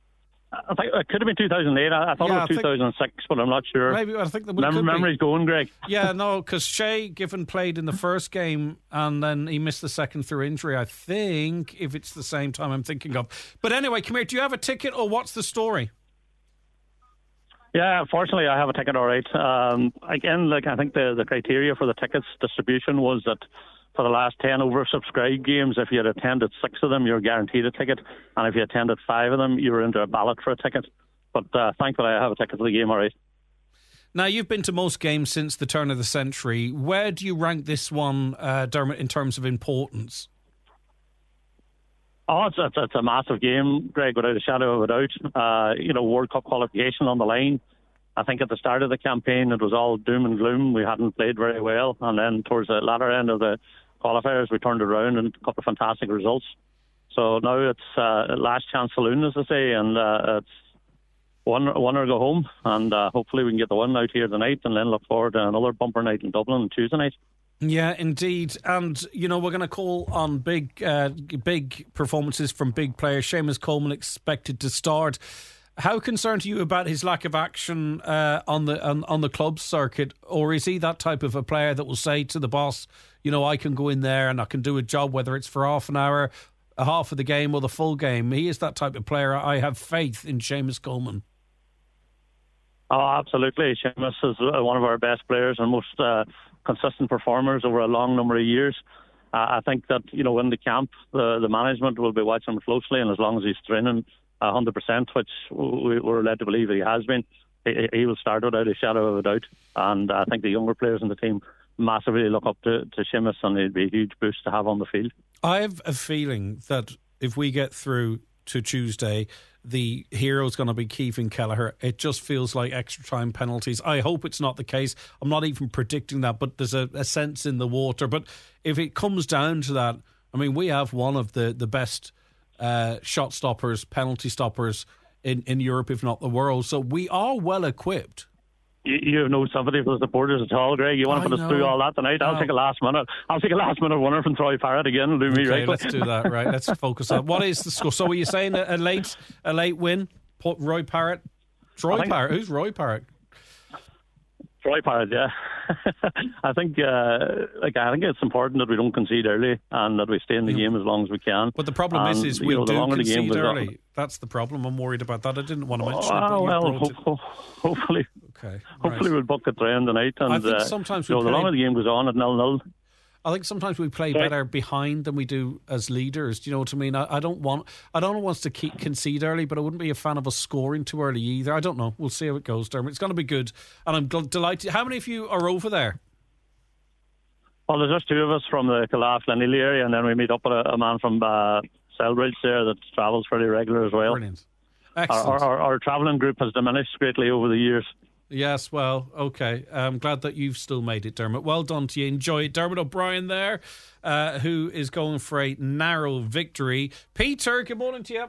I think it could have been 2008. I thought it was 2006, but I'm not sure. Maybe I think memory's going, Greg. Yeah, no, because Shea Given played in the first game and then he missed the second through injury. I think if it's the same time I'm thinking of. But anyway, come here. Do you have a ticket or what's the story? Yeah, fortunately, I have a ticket. All right. Again, I think the criteria for the tickets distribution was that for the last 10 oversubscribed games, if you had attended 6 of them, you're guaranteed a ticket. And if you attended 5 of them, you were into a ballot for a ticket. But thankfully, I have a ticket to the game, all right. Now, you've been to most games since the turn of the century. Where do you rank this one, Dermot, in terms of importance? Oh, it's a massive game, Greg, without a shadow of a doubt. World Cup qualification on the line. I think at the start of the campaign, it was all doom and gloom. We hadn't played very well. And then towards the latter end of the qualifiers, we turned around and a couple of fantastic results. So now it's last chance saloon, as I say, and it's one or go home. And hopefully we can get the one out here tonight and then look forward to another bumper night in Dublin on Tuesday night. Yeah, indeed. And, we're going to call on big performances from big players. Seamus Coleman expected to start. How concerned are you about his lack of action on the club circuit? Or is he that type of a player that will say to the boss, I can go in there and I can do a job, whether it's for half an hour, a half of the game or the full game? He is that type of player. I have faith in Seamus Coleman. Oh, absolutely. Seamus is one of our best players and most consistent performers over a long number of years. I think that, in the camp, the management will be watching him closely, and as long as he's training 100%, which we're led to believe that he has been, he will start without a shadow of a doubt. And I think the younger players in the team massively look up to Seamus, and it'd be a huge boost to have on the field. I have a feeling that if we get through to Tuesday, the hero is going to be Keevan Kelleher. It just feels like extra time penalties. I hope it's not the case. I'm not even predicting that, but there's a sense in the water. But if it comes down to that, we have one of the best shot stoppers, penalty stoppers in Europe, if not the world. So we are well equipped. You have no sympathy for the supporters at all, Greg. You want to put us through all that tonight? I'll take a last minute winner from Troy Parrott again. Do me right. Let's do that. Right. Let's focus on what is the score. So, were you saying a late win? Roy Parrott. Parrott. Who's Roy Parrott? Troy Parrott, yeah. I think it's important that we don't concede early and that we stay in the game as long as we can. But the problem is we do concede early. That's the problem. I'm worried about that. I didn't want to mention it. But hopefully. Okay. Hopefully we'll buck the trend tonight. And I think sometimes the longer the game goes on at 0-0. I think sometimes we play better behind than we do as leaders. Do you know what I mean? I don't want us to concede early, but I wouldn't be a fan of us scoring too early either. I don't know. We'll see how it goes, Dermot. It's going to be good, and I'm delighted. How many of you are over there? Well, there's just 2 of us from the Calaff-Glenealy area, and then we meet up with a man from Selbridge there that travels fairly regular as well. Brilliant. Excellent. Our travelling group has diminished greatly over the years. Yes, well, okay. I'm glad that you've still made it, Dermot. Well done to you. Enjoy it. Dermot O'Brien there, who is going for a narrow victory. Peter, good morning to you.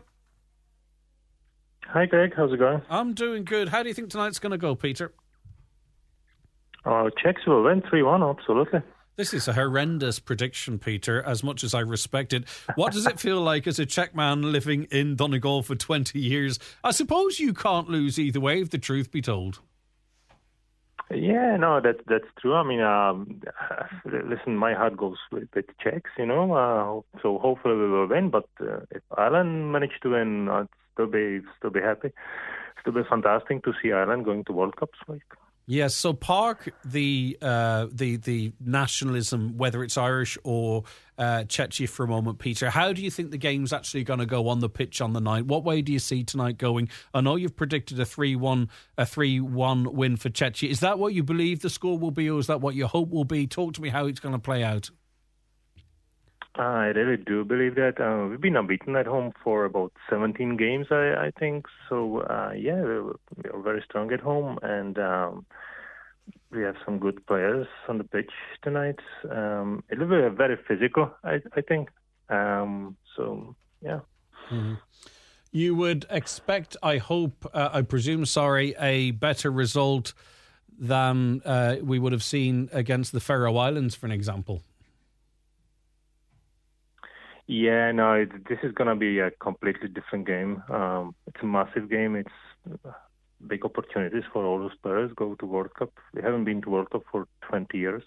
Hi, Greg. How's it going? I'm doing good. How do you think tonight's going to go, Peter? Oh, Czechs will win 3-1, absolutely. This is a horrendous prediction, Peter, as much as I respect it. What does it feel like as a Czech man living in Donegal for 20 years? I suppose you can't lose either way, if the truth be told. Yeah, no, that's true. Listen, my heart goes with Czechs, so hopefully we will win. But if Ireland manage to win, I'd still be happy. Still be fantastic to see Ireland going to World Cups. Yes, so park the nationalism, whether it's Irish or Czechia for a moment, Peter. How do you think the game's actually going to go on the pitch on the night? What way do you see tonight going? I know you've predicted a 3-1 win for Czechia. Is that what you believe the score will be, or is that what your hope will be? Talk to me how it's going to play out. I really do believe that. We've been unbeaten at home for about 17 games, I think. So, we're very strong at home, and we have some good players on the pitch tonight. It will be very physical, I think. So, yeah. Mm-hmm. You would expect, I presume, a better result than we would have seen against the Faroe Islands, for an example. Yeah, no, this is going to be a completely different game. It's a massive game. It's big opportunities for all those players go to World Cup. They haven't been to World Cup for 20 years.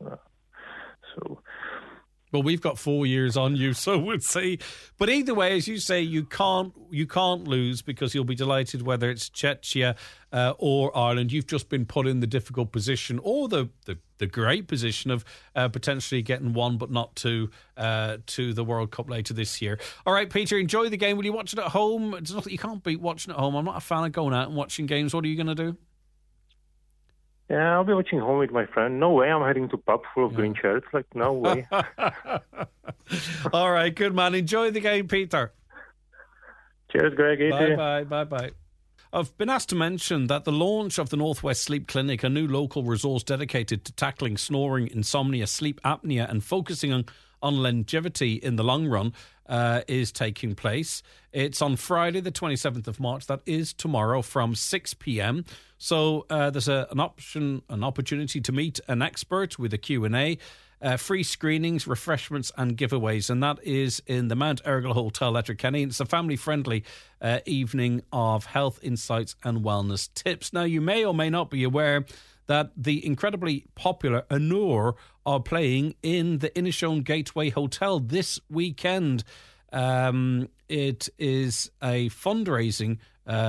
Well, we've got 4 years on you, so we'll see. But either way, as you say, you can't lose, because you'll be delighted whether it's Czechia or Ireland. You've just been put in the difficult position, or the great position of potentially getting one but not two to the World Cup later this year. All right, Peter, enjoy the game. Will you watch it at home? It's nothing you can't beat watching at home. I'm not a fan of going out and watching games. What are you going to do? Yeah, I'll be watching home with my friend. No way I'm heading to pub full of green shirts. Like, no way. All right, good man. Enjoy the game, Peter. Cheers, Greg. Bye. I've been asked to mention that the launch of the Northwest Sleep Clinic, a new local resource dedicated to tackling snoring, insomnia, sleep apnea and focusing on longevity in the long run, is taking place. It's on Friday the 27th of March. That is tomorrow from 6 p.m. So there's an opportunity to meet an expert with a Q&A, free screenings, refreshments and giveaways, and that is in the Mount Ergel Hotel, Letterkenny. It's a family-friendly evening of health insights and wellness tips. Now, you may or may not be aware that the incredibly popular Anur are playing in the Inishowen Gateway Hotel this weekend. It is a fundraising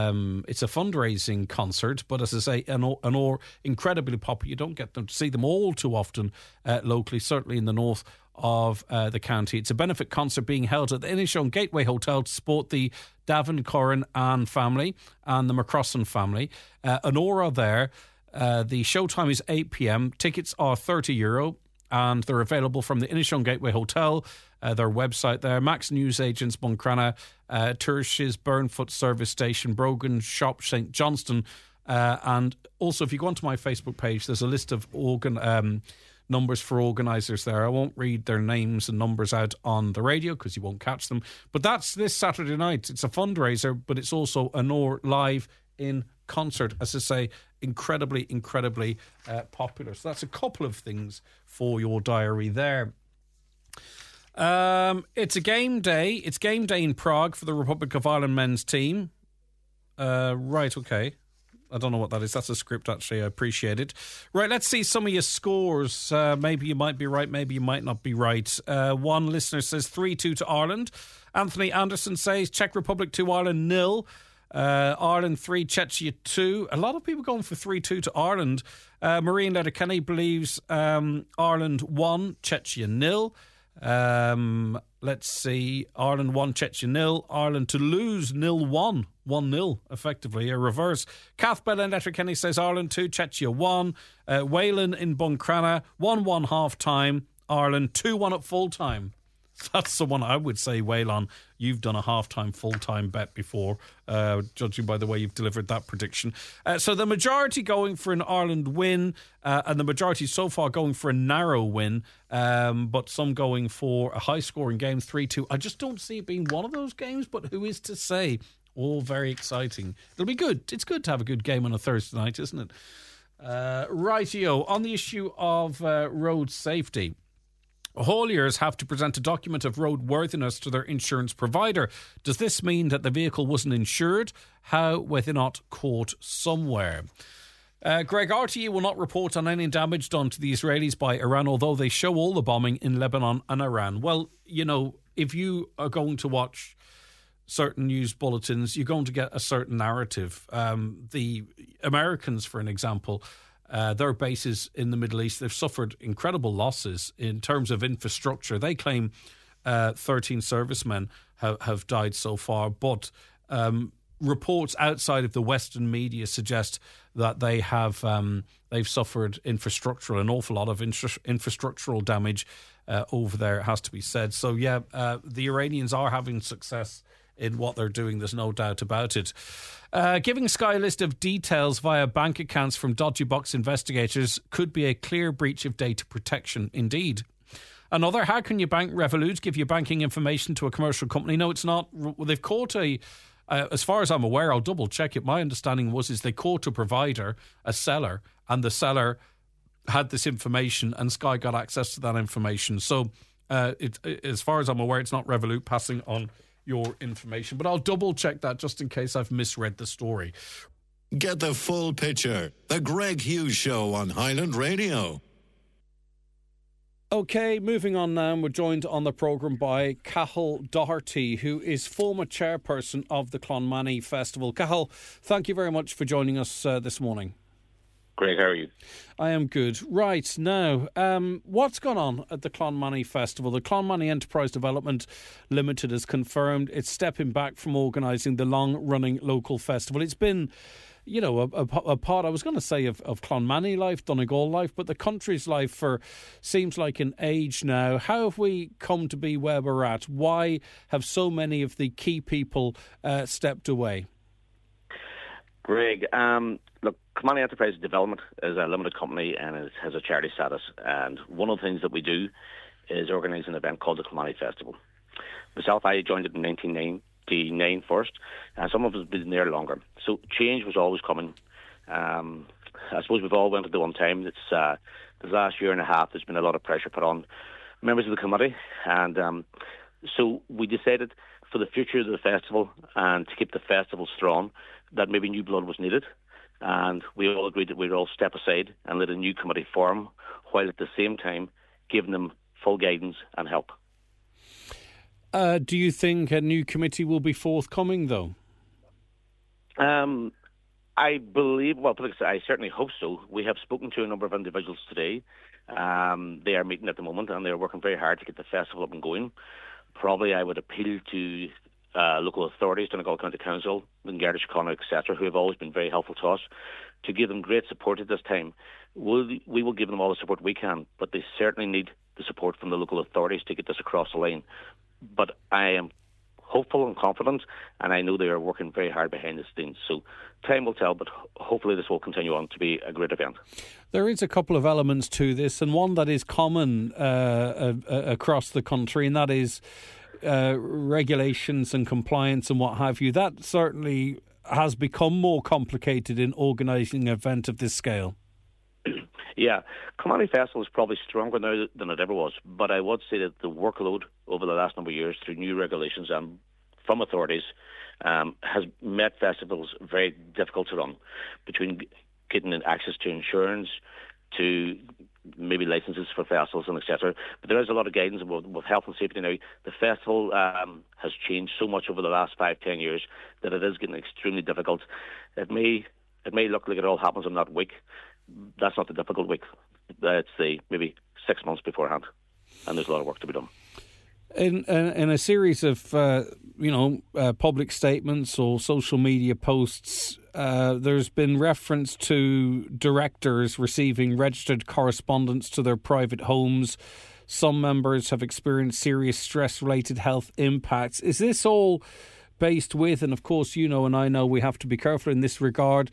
concert, but as I say, Anur incredibly popular. You don't get to see them all too often locally, certainly in the north of the county. It's a benefit concert being held at the Inishowen Gateway Hotel to support the Davin Corrin Ann family and the McCrossan family. Anur are there. The showtime is 8 p.m. Tickets are €30 and they're available from the Inishowen Gateway Hotel, their website there, Max Newsagents, Buncrana, Tertius, Burnfoot Service Station, Brogan Shop, St Johnston, and also if you go onto my Facebook page, there's a list of numbers for organisers there. I won't read their names and numbers out on the radio because you won't catch them, but that's this Saturday night. It's a fundraiser, but it's also Anur live in concert, as I say, incredibly popular. So that's a couple of things for your diary there. It's a game day. It's game day in Prague for the Republic of Ireland men's team. Right, okay. I don't know what that is. That's a script, actually. I appreciate it. Right, let's see some of your scores. Maybe you might be right, maybe you might not be right. One listener says 3-2 to Ireland. Anthony Anderson says Czech Republic 2, Ireland 0. Ireland 3, Czechia 2. A lot of people going for 3-2 to Ireland. Maureen Letterkenny believes Ireland 1, Czechia 0. Let's see, Ireland 1, Czechia 0. Ireland to lose 0-1, 1-0 effectively, a reverse. Kath Bell in Letterkenny says Ireland 2, Czechia 1. Whalen in Buncrana 1-1 half time, Ireland 2-1 at full time. That's the one I would say, Waylon. You've done a half-time, full-time bet before, judging by the way you've delivered that prediction. So the majority going for an Ireland win, and the majority so far going for a narrow win, but some going for a high-scoring game, 3-2. I just don't see it being one of those games, but who is to say? All very exciting. It'll be good. It's good to have a good game on a Thursday night, isn't it? Rightio, on the issue of road safety, hauliers have to present a document of roadworthiness to their insurance provider. Does this mean that the vehicle wasn't insured? How were they not caught somewhere? Greg, RTE will not report on any damage done to the Israelis by Iran, although they show all the bombing in Lebanon and Iran. Well, you know, if you are going to watch certain news bulletins, you're going to get a certain narrative. The Americans, for an example, their bases in the Middle East, they've suffered incredible losses in terms of infrastructure. They claim 13 servicemen have died so far, but reports outside of the Western media suggest that they have they've suffered an awful lot of infrastructural damage over there, it has to be said. So yeah, the Iranians are having success in what they're doing, there's no doubt about it. Giving Sky a list of details via bank accounts from Dodgy Box investigators could be a clear breach of data protection indeed. Another, how can your bank Revolut give your banking information to a commercial company? No, it's not. They've caught as far as I'm aware, I'll double check it, my understanding is they caught a provider, a seller, and the seller had this information and Sky got access to that information. So As far as I'm aware, it's not Revolut passing on your information. But I'll double check that just in case I've misread the story. Get the full picture. The Greg Hughes Show on Highland Radio. OK, moving on now. We're joined on the programme by Cathal Doherty, who is former chairperson of the Clonmany Festival. Cathal, thank you very much for joining us this morning. Greg, how are you? I am good. Right, now, what's gone on at the Clonmany Festival? The Clonmany Enterprise Development Limited has confirmed it's stepping back from organising the long-running local festival. It's been, you know, a part, I was going to say, of Clonmany life, Donegal life, but the country's life for seems like an age now. How have we come to be where we're at? Why have so many of the key people stepped away? Greg, look, Clonmany Enterprise Development is a limited company and it has a charity status. And one of the things that we do is organise an event called the Clonmany Festival. Myself, I joined it in 1999 first, and some of us have been there longer. So change was always coming. I suppose we've all went at the one time. It's the last year and a half, there's been a lot of pressure put on members of the committee. And so we decided for the future of the festival and to keep the festival strong, that maybe new blood was needed, and we all agreed that we'd all step aside and let a new committee form, while at the same time giving them full guidance and help. Do you think a new committee will be forthcoming, though? I believe, well, I certainly hope so. We have spoken to a number of individuals today. They are meeting at the moment, and they're working very hard to get the festival up and going. Probably I would appeal to local authorities, Donegal County Council, Garda Síochána, etc., who have always been very helpful to us, to give them great support at this time. We will give them all the support we can, but they certainly need the support from the local authorities to get this across the line. But I am hopeful and confident, and I know they are working very hard behind the scenes. So time will tell, but hopefully this will continue on to be a great event. There is a couple of elements to this, and one that is common across the country, and that is regulations and compliance and what have you. That certainly has become more complicated in organising an event of this scale. Yeah, Clonmany Festival is probably stronger now than it ever was, but I would say that the workload over the last number of years through new regulations and from authorities has made festivals very difficult to run, between getting access to insurance, to maybe licenses for festivals and etc. But there is a lot of guidance with health and safety now. The festival has changed so much over the last 5-10 years that it is getting extremely difficult. It may look like it all happens in that week. That's not the difficult week. It's the maybe 6 months beforehand, and there's a lot of work to be done. In a series of public statements or social media posts, there's been reference to directors receiving registered correspondence to their private homes. Some members have experienced serious stress-related health impacts. Is this all based with, and of course you know and I know we have to be careful in this regard,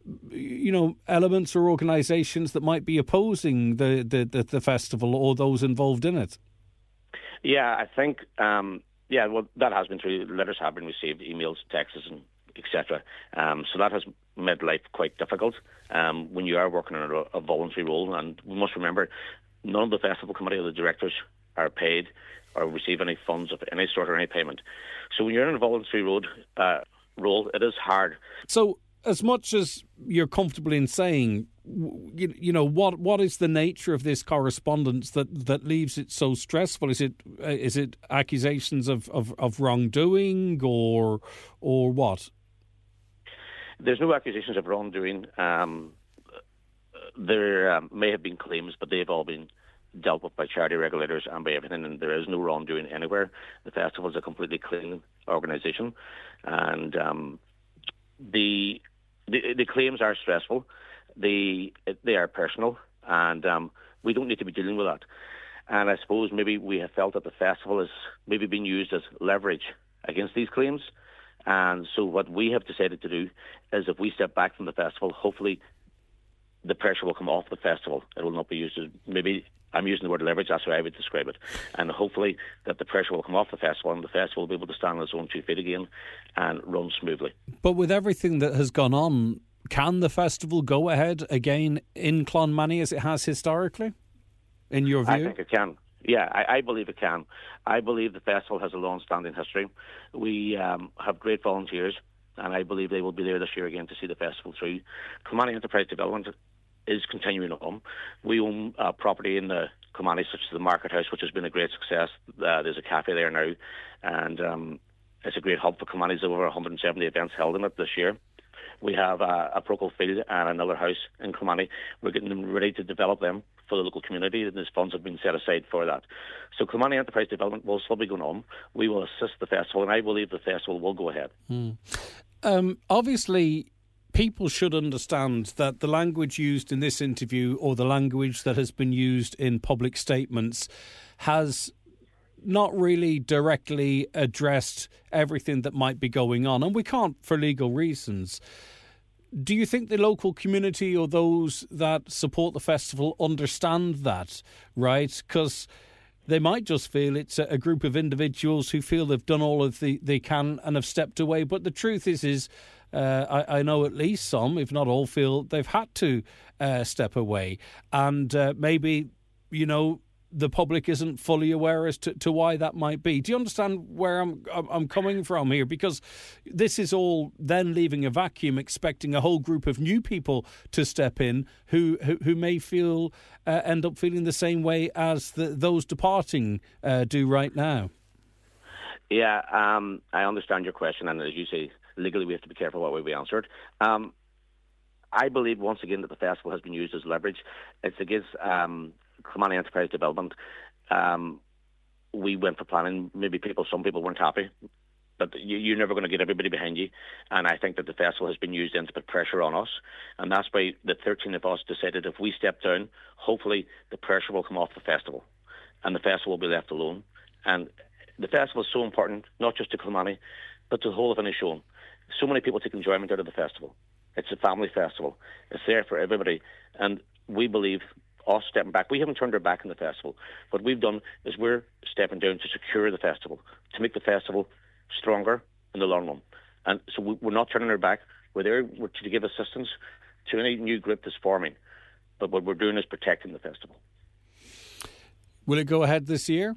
elements or organisations that might be opposing the festival or those involved in it? Yeah, I think, that has been true. Letters have been received, emails, texts, and etc. So that has made life quite difficult when you are working in a voluntary role. And we must remember, none of the festival committee or the directors are paid or receive any funds of any sort or any payment. So when you're in a voluntary role, it is hard. So as much as you're comfortable in saying, what is the nature of this correspondence that leaves it so stressful? Is it accusations of wrongdoing or what? There's no accusations of wrongdoing. There may have been claims, but they've all been dealt with by charity regulators and by everything, and there is no wrongdoing anywhere. The festival is a completely clean organisation, and the claims are stressful. They are personal, and we don't need to be dealing with that. And I suppose maybe we have felt that the festival is maybe being used as leverage against these claims. And so what we have decided to do is, if we step back from the festival, hopefully the pressure will come off the festival. It will not be used as, maybe I'm using the word leverage, that's how I would describe it. And hopefully that the pressure will come off the festival and the festival will be able to stand on its own 2 feet again and run smoothly. But with everything that has gone on, can the festival go ahead again in Clonmany as it has historically, in your view? I think it can. Yeah, I believe it can. I believe the festival has a long-standing history. We have great volunteers, and I believe they will be there this year again to see the festival through. Kilmarnock Enterprise Development is continuing on. We own property in the Kilmarnock, such as the Market House, which has been a great success. There's a cafe there now, and it's a great hub for Kilmarnock. There's over 170 events held in it this year. We have a Procol Field and another house in Kilmarnock. We're getting them ready to develop them for the local community, and these funds have been set aside for that. So Kilmarnock Enterprise Development will still be going on. We will assist the festival, and I believe the festival will go ahead. Obviously, people should understand that the language used in this interview, or the language that has been used in public statements, has not really directly addressed everything that might be going on. And we can't for legal reasons. Do you think the local community or those that support the festival understand that, right? Because they might just feel it's a group of individuals who feel they've done all of they can and have stepped away. But the truth is I know at least some, if not all, feel they've had to step away. And maybe, the public isn't fully aware as to why that might be. Do you understand where I'm coming from here? Because this is all then leaving a vacuum, expecting a whole group of new people to step in who may end up feeling the same way as those departing do right now. Yeah, I understand your question, and as you say, legally we have to be careful what way we answer it. I believe once again that the festival has been used as leverage. It's against Kilmarnock Enterprise Development. We went for planning. Maybe some people weren't happy, but you're never going to get everybody behind you. And I think that the festival has been used then to put pressure on us. And that's why the 13 of us decided if we step down, hopefully the pressure will come off the festival and the festival will be left alone. And the festival is so important, not just to Kilmarnock, but to the whole of Inishowen. So many people take enjoyment out of the festival. It's a family festival. It's there for everybody. And we believe us stepping back, we haven't turned our back on the festival. What we've done is we're stepping down to secure the festival, to make the festival stronger in the long run. And so we're not turning our back. We're there to give assistance to any new group that's forming. But what we're doing is protecting the festival. Will it go ahead this year?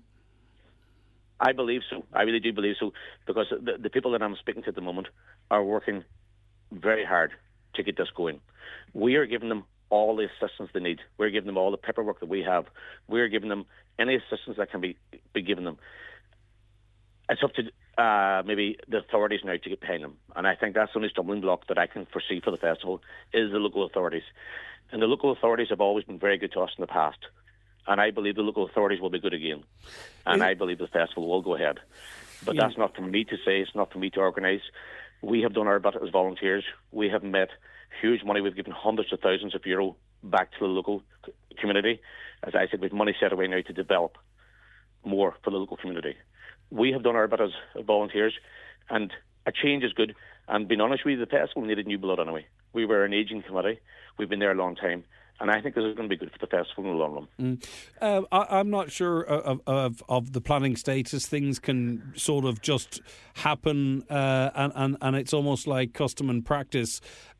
I believe so. I really do believe so, because the people that I'm speaking to at the moment are working very hard to get this going. We are giving them all the assistance they need. We're giving them all the paperwork that we have. We're giving them any assistance that can be given them. It's up to maybe the authorities now to get behind them. And I think that's the only stumbling block that I can foresee for the festival is the local authorities. And the local authorities have always been very good to us in the past. And I believe the local authorities will be good again. And I believe the festival will go ahead. But that's not for me to say. It's not for me to organise. We have done our bit as volunteers. We have met huge money. We've given hundreds of thousands of euro back to the local community. As I said, we've money set away now to develop more for the local community. We have done our bit as volunteers, and a change is good. And being honest with you, the festival needed new blood anyway. We were an ageing committee. We've been there a long time. And I think this is going to be good for the festival in the long run. I'm not sure of the planning status. Things can sort of just happen, and it's almost like custom and practice.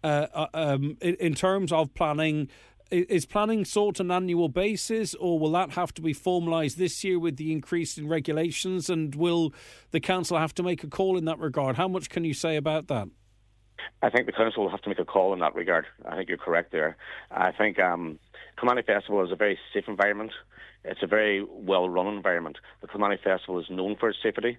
In terms of planning, is planning sought on an annual basis, or will that have to be formalised this year with the increase in regulations? And will the council have to make a call in that regard? How much can you say about that? I think the council will have to make a call in that regard. I think you're correct there. I think Kilmarnock Festival is a very safe environment. It's a very well-run environment. The Kilmarnock Festival is known for its safety.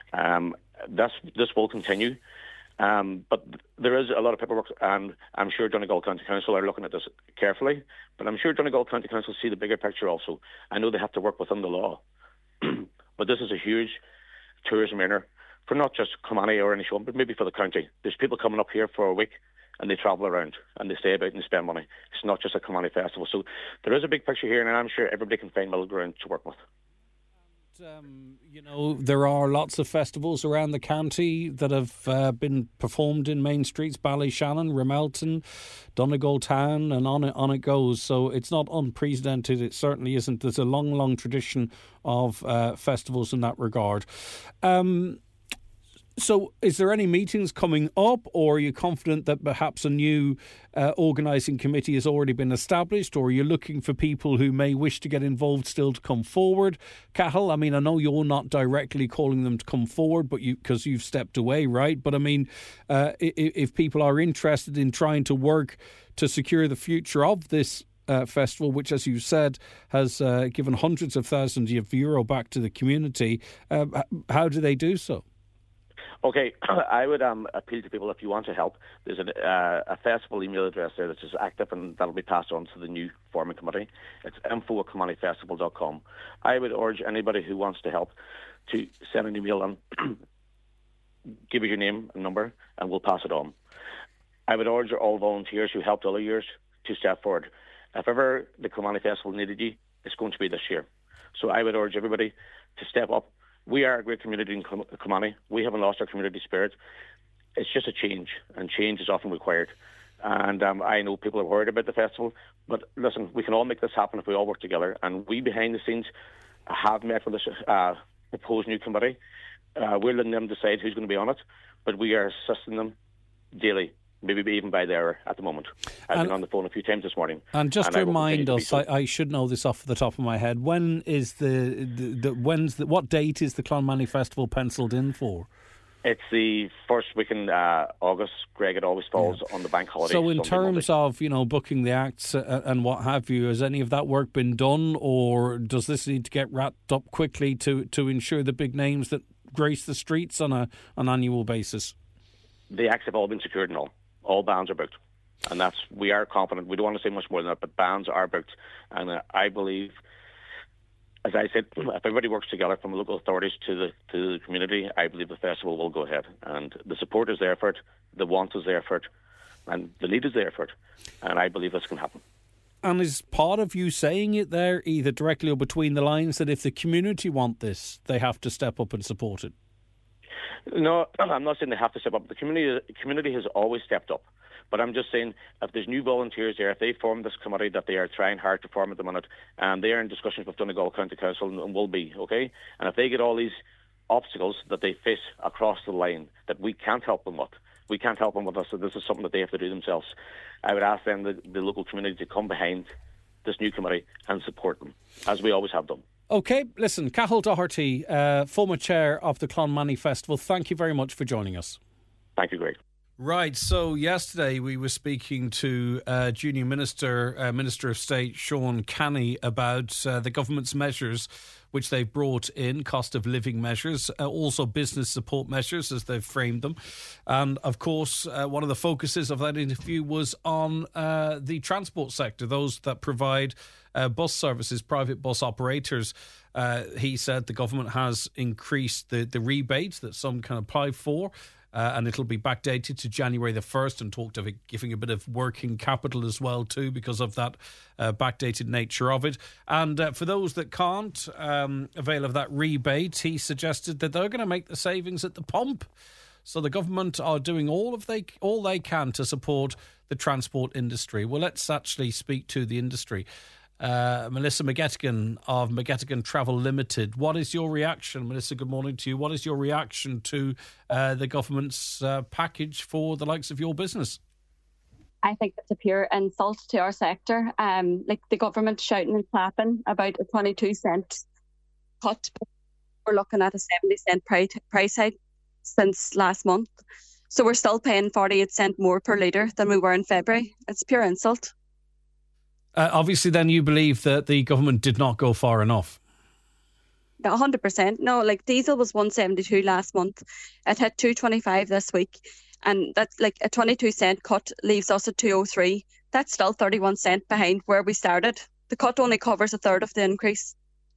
This will continue. But there is a lot of paperwork, and I'm sure Donegal County Council are looking at this carefully. But I'm sure Donegal County Council see the bigger picture also. I know they have to work within the law. But this is a huge tourism earner for not just Kilmarnock or Inishowen, but maybe for the county. There's people coming up here for a week and they travel around and they stay about and spend money. It's not just a Kilmarnock festival. So there is a big picture here, and I'm sure everybody can find middle ground to work with. There are lots of festivals around the county that have been performed in main streets: Ballyshannon, Ramelton, Donegal Town, and on it goes. So it's not unprecedented. It certainly isn't. There's a long tradition of festivals in that regard. So is there any meetings coming up, or are you confident that perhaps a new organising committee has already been established, or are you looking for people who may wish to get involved still to come forward? Cathal, I mean, I know you're not directly calling them to come forward, but because you've stepped away, right? But I mean, if people are interested in trying to work to secure the future of this festival, which, as you said, has given hundreds of thousands of euro back to the community, how do they do so? Okay, I would appeal to people, if you want to help, there's a festival email address there that's just active, and that'll be passed on to the new forming committee. It's info@kilmannifestival.com. I would urge anybody who wants to help to send an email and give us your name and number, and we'll pass it on. I would urge all volunteers who helped other years to step forward. If ever the Kilmany Festival needed you, it's going to be this year. So I would urge everybody to step up. We are a great community in Kilmany. We haven't lost our community spirit. It's just a change, and change is often required. And I know people are worried about the festival, but listen, we can all make this happen if we all work together. And we, behind the scenes, have met with this proposed new committee. We're letting them decide who's going to be on it, but we are assisting them daily, maybe even by the hour at the moment. I've been on the phone a few times this morning. And just to remind us, I should know this off the top of my head, when is what date is the Clonmany Festival penciled in for? It's the first weekend August, Greg. It always falls on the bank holiday. So in terms of, booking the acts and what have you, has any of that work been done, or does this need to get wrapped up quickly to ensure the big names that grace the streets on an annual basis? The acts have all been secured and all bands are booked. And we are confident. We don't want to say much more than that, but bands are booked. And I believe, as I said, if everybody works together from local authorities to the community, I believe the festival will go ahead. And the support is there for it, the want is there for it, and the need is there for it. And I believe this can happen. And is part of you saying it there, either directly or between the lines, that if the community want this, they have to step up and support it? No, I'm not saying they have to step up. The community has always stepped up. But I'm just saying, if there's new volunteers there, if they form this committee that they are trying hard to form at the minute, and they are in discussions with Donegal County Council and will be, okay? And if they get all these obstacles that they face across the line that we can't help them with, so this is something that they have to do themselves, I would ask them, the local community, to come behind this new committee and support them, as we always have done. OK, listen, Cathal Doherty, former chair of the Clonmany Festival, thank you very much for joining us. Thank you, Greg. Right, so yesterday we were speaking to Junior Minister of State Sean Canny about the government's measures which they've brought in, cost of living measures, also business support measures as they've framed them. And of course, one of the focuses of that interview was on the transport sector, those that provide bus services, private bus operators. He said the government has increased the rebate that some can apply for. And it'll be backdated to January the 1st, and talked of it giving a bit of working capital as well too, because of that backdated nature of it. And for those that can't avail of that rebate, he suggested that they're going to make the savings at the pump. So the government are doing all they can to support the transport industry. Well, let's actually speak to the industry. Melissa McGettigan of McGettigan Travel Limited. What is your reaction? Melissa, good morning to you. What is your reaction to the government's package for the likes of your business? I think it's a pure insult to our sector. Like the government shouting and clapping about a 22-cent cut. We're looking at a 70-cent price hike since last month. So we're still paying 48 cents more per litre than we were in February. It's pure insult. Obviously, then you believe that the government did not go far enough. 100%. No, like diesel was 172 last month. It hit 225 this week. And that's like a 22-cent cut leaves us at 203. That's still 31 cents behind where we started. The cut only covers a third of the increase.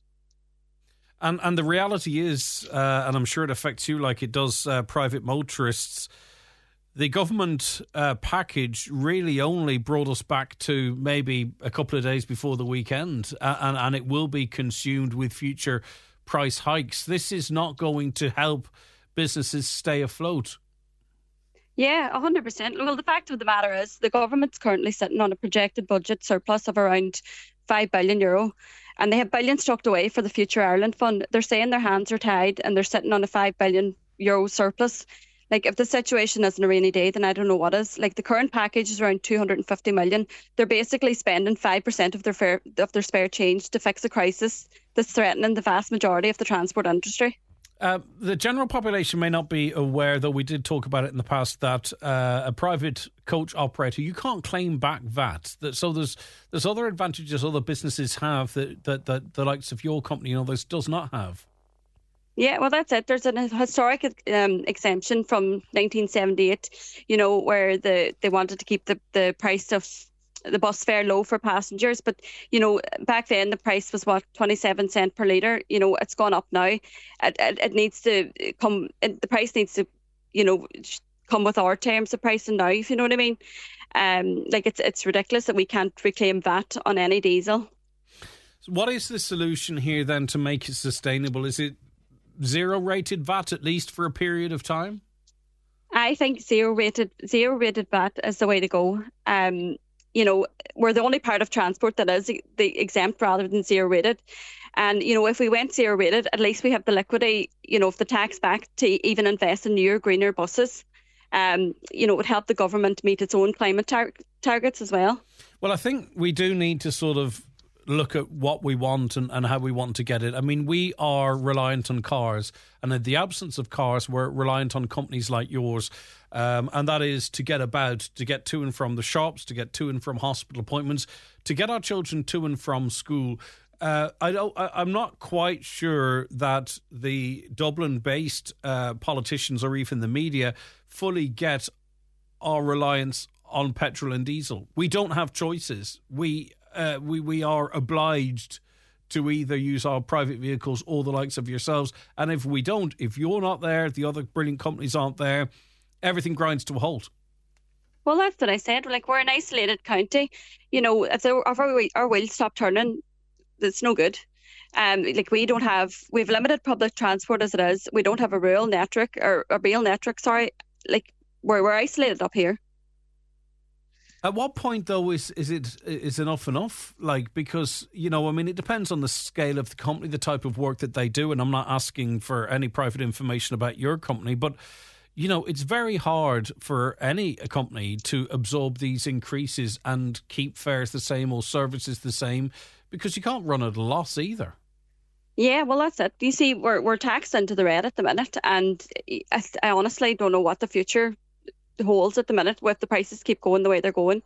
And the reality is, and I'm sure it affects you like it does private motorists, the government package really only brought us back to maybe a couple of days before the weekend, and it will be consumed with future price hikes. This is not going to help businesses stay afloat. Yeah, 100%. Well, the fact of the matter is the government's currently sitting on a projected budget surplus of around €5 billion, and they have billions tucked away for the Future Ireland Fund. They're saying their hands are tied and they're sitting on a €5 billion euro surplus. Like, if the situation isn't a rainy day, then I don't know what is. Like, the current package is around 250 million. They're basically spending 5% of their spare change to fix a crisis that's threatening the vast majority of the transport industry. The general population may not be aware, though we did talk about it in the past, that a private coach operator, you can't claim back VAT. So there's other advantages other businesses have that the likes of your company and others does not have. Yeah, well, that's it. There's a historic exemption from 1978, where they wanted to keep the price of the bus fare low for passengers. But, back then the price was 27 cents per litre. It's gone up now. It needs to come, the price needs to, come with our terms of pricing now, if you know what I mean. It's ridiculous that we can't reclaim VAT on any diesel. So what is the solution here then to make it sustainable? Is it zero rated VAT at least for a period of time? I think zero rated VAT is the way to go. We're the only part of transport that is the exempt rather than zero rated. And, if we went zero rated, at least we have the liquidity, of the tax back to even invest in newer, greener buses. It would help the government meet its own climate targets as well. Well, I think we do need to sort of look at what we want and how we want to get it. I mean, we are reliant on cars, and in the absence of cars, we're reliant on companies like yours. And that is to get about, to get to and from the shops, to get to and from hospital appointments, to get our children to and from school. I'm not quite sure that the Dublin-based politicians or even the media fully get our reliance on petrol and diesel. We don't have choices. We are obliged to either use our private vehicles or the likes of yourselves. And if we don't, if you're not there, the other brilliant companies aren't there, everything grinds to a halt. Well, that's what I said. Like, we're an isolated county. If our wheels stop turning, it's no good. We have limited public transport as it is. We don't have a rural network or a rail network. Sorry, we're isolated up here. At what point, though, is enough enough? Because, it depends on the scale of the company, the type of work that they do. And I'm not asking for any private information about your company, but, it's very hard for any company to absorb these increases and keep fares the same or services the same, because you can't run at a loss either. Yeah, well, that's it. You see, we're taxed into the red at the minute, and I honestly don't know what the future holds at the minute if the prices keep going the way they're going.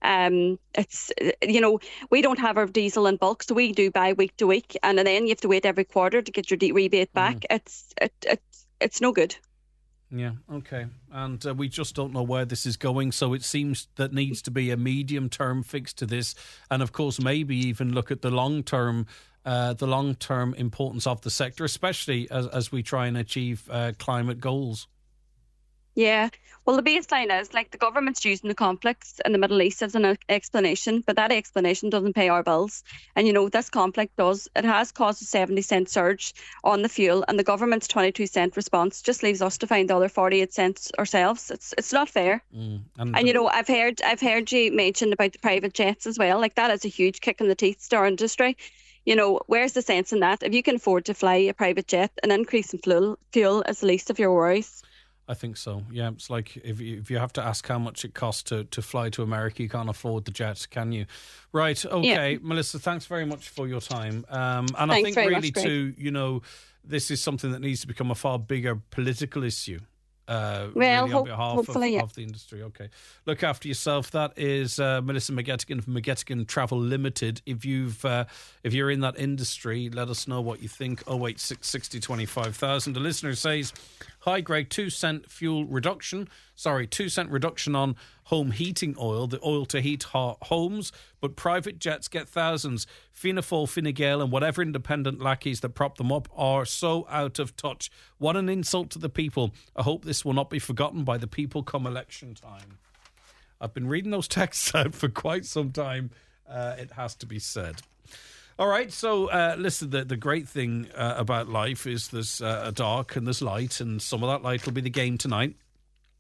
We don't have our diesel in bulk, so we do buy week to week, and then you have to wait every quarter to get your rebate back. It's no good. Yeah, okay. And we just don't know where this is going, so it seems that needs to be a medium-term fix to this, and of course maybe even look at the long-term importance of the sector, especially as we try and achieve climate goals. Yeah, well, the baseline is, the government's using the conflicts in the Middle East as an explanation, but that explanation doesn't pay our bills. And, this conflict has caused a 70-cent surge on the fuel, and the government's 22-cent response just leaves us to find the other 48 cents ourselves. It's not fair. I've heard you mention about the private jets as well. That is a huge kick in the teeth to our industry. Where's the sense in that? If you can afford to fly a private jet, an increase in fuel is the least of your worries. I think so. Yeah, it's like if you have to ask how much it costs to fly to America, you can't afford the jet, can you? Right. Okay, yeah. Melissa, thanks very much for your time. And thanks I think really too, this is something that needs to become a far bigger political issue. Really on behalf of the industry. Okay, look after yourself. That is Melissa McGettigan from McGettigan Travel Limited. If you're in that industry, let us know what you think. 086 60 25,000. The listener says, "Hi Greg, 2 cent fuel reduction. 2 cent reduction on home heating oil, the oil to heat homes, but private jets get thousands. Fianna Fáil, Fine Gael and whatever independent lackeys that prop them up are so out of touch. What an insult to the people. I hope this will not be forgotten by the people come election time." I've been reading those texts out for quite some time. It has to be said. All right, so listen, the great thing about life is there's a dark and there's light, and some of that light will be the game tonight.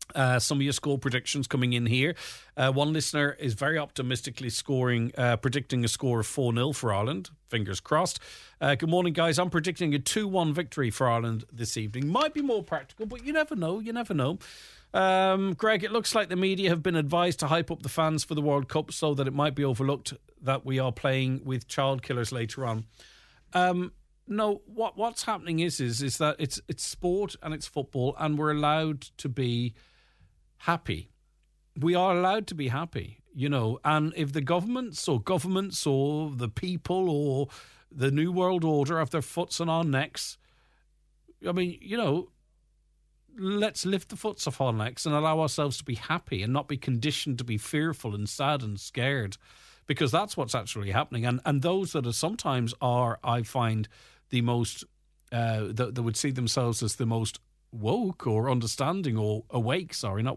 Some of your score predictions coming in here. One listener is very optimistically predicting a score of 4-0 for Ireland. Fingers crossed. Good morning, guys. I'm predicting a 2-1 victory for Ireland this evening. Might be more practical, but you never know. You never know. Greg, it looks like the media have been advised to hype up the fans for the World Cup so that it might be overlooked that we are playing with child killers later on. No, what's happening is that it's sport and it's football, and we're allowed to be happy. We are allowed to be happy, and if the governments or the people or the New World Order have their foots on our necks, I mean, let's lift the foots off our necks and allow ourselves to be happy and not be conditioned to be fearful and sad and scared, because that's what's actually happening. And those that are sometimes are, I find, the most, that would see themselves as the most woke or understanding or awake,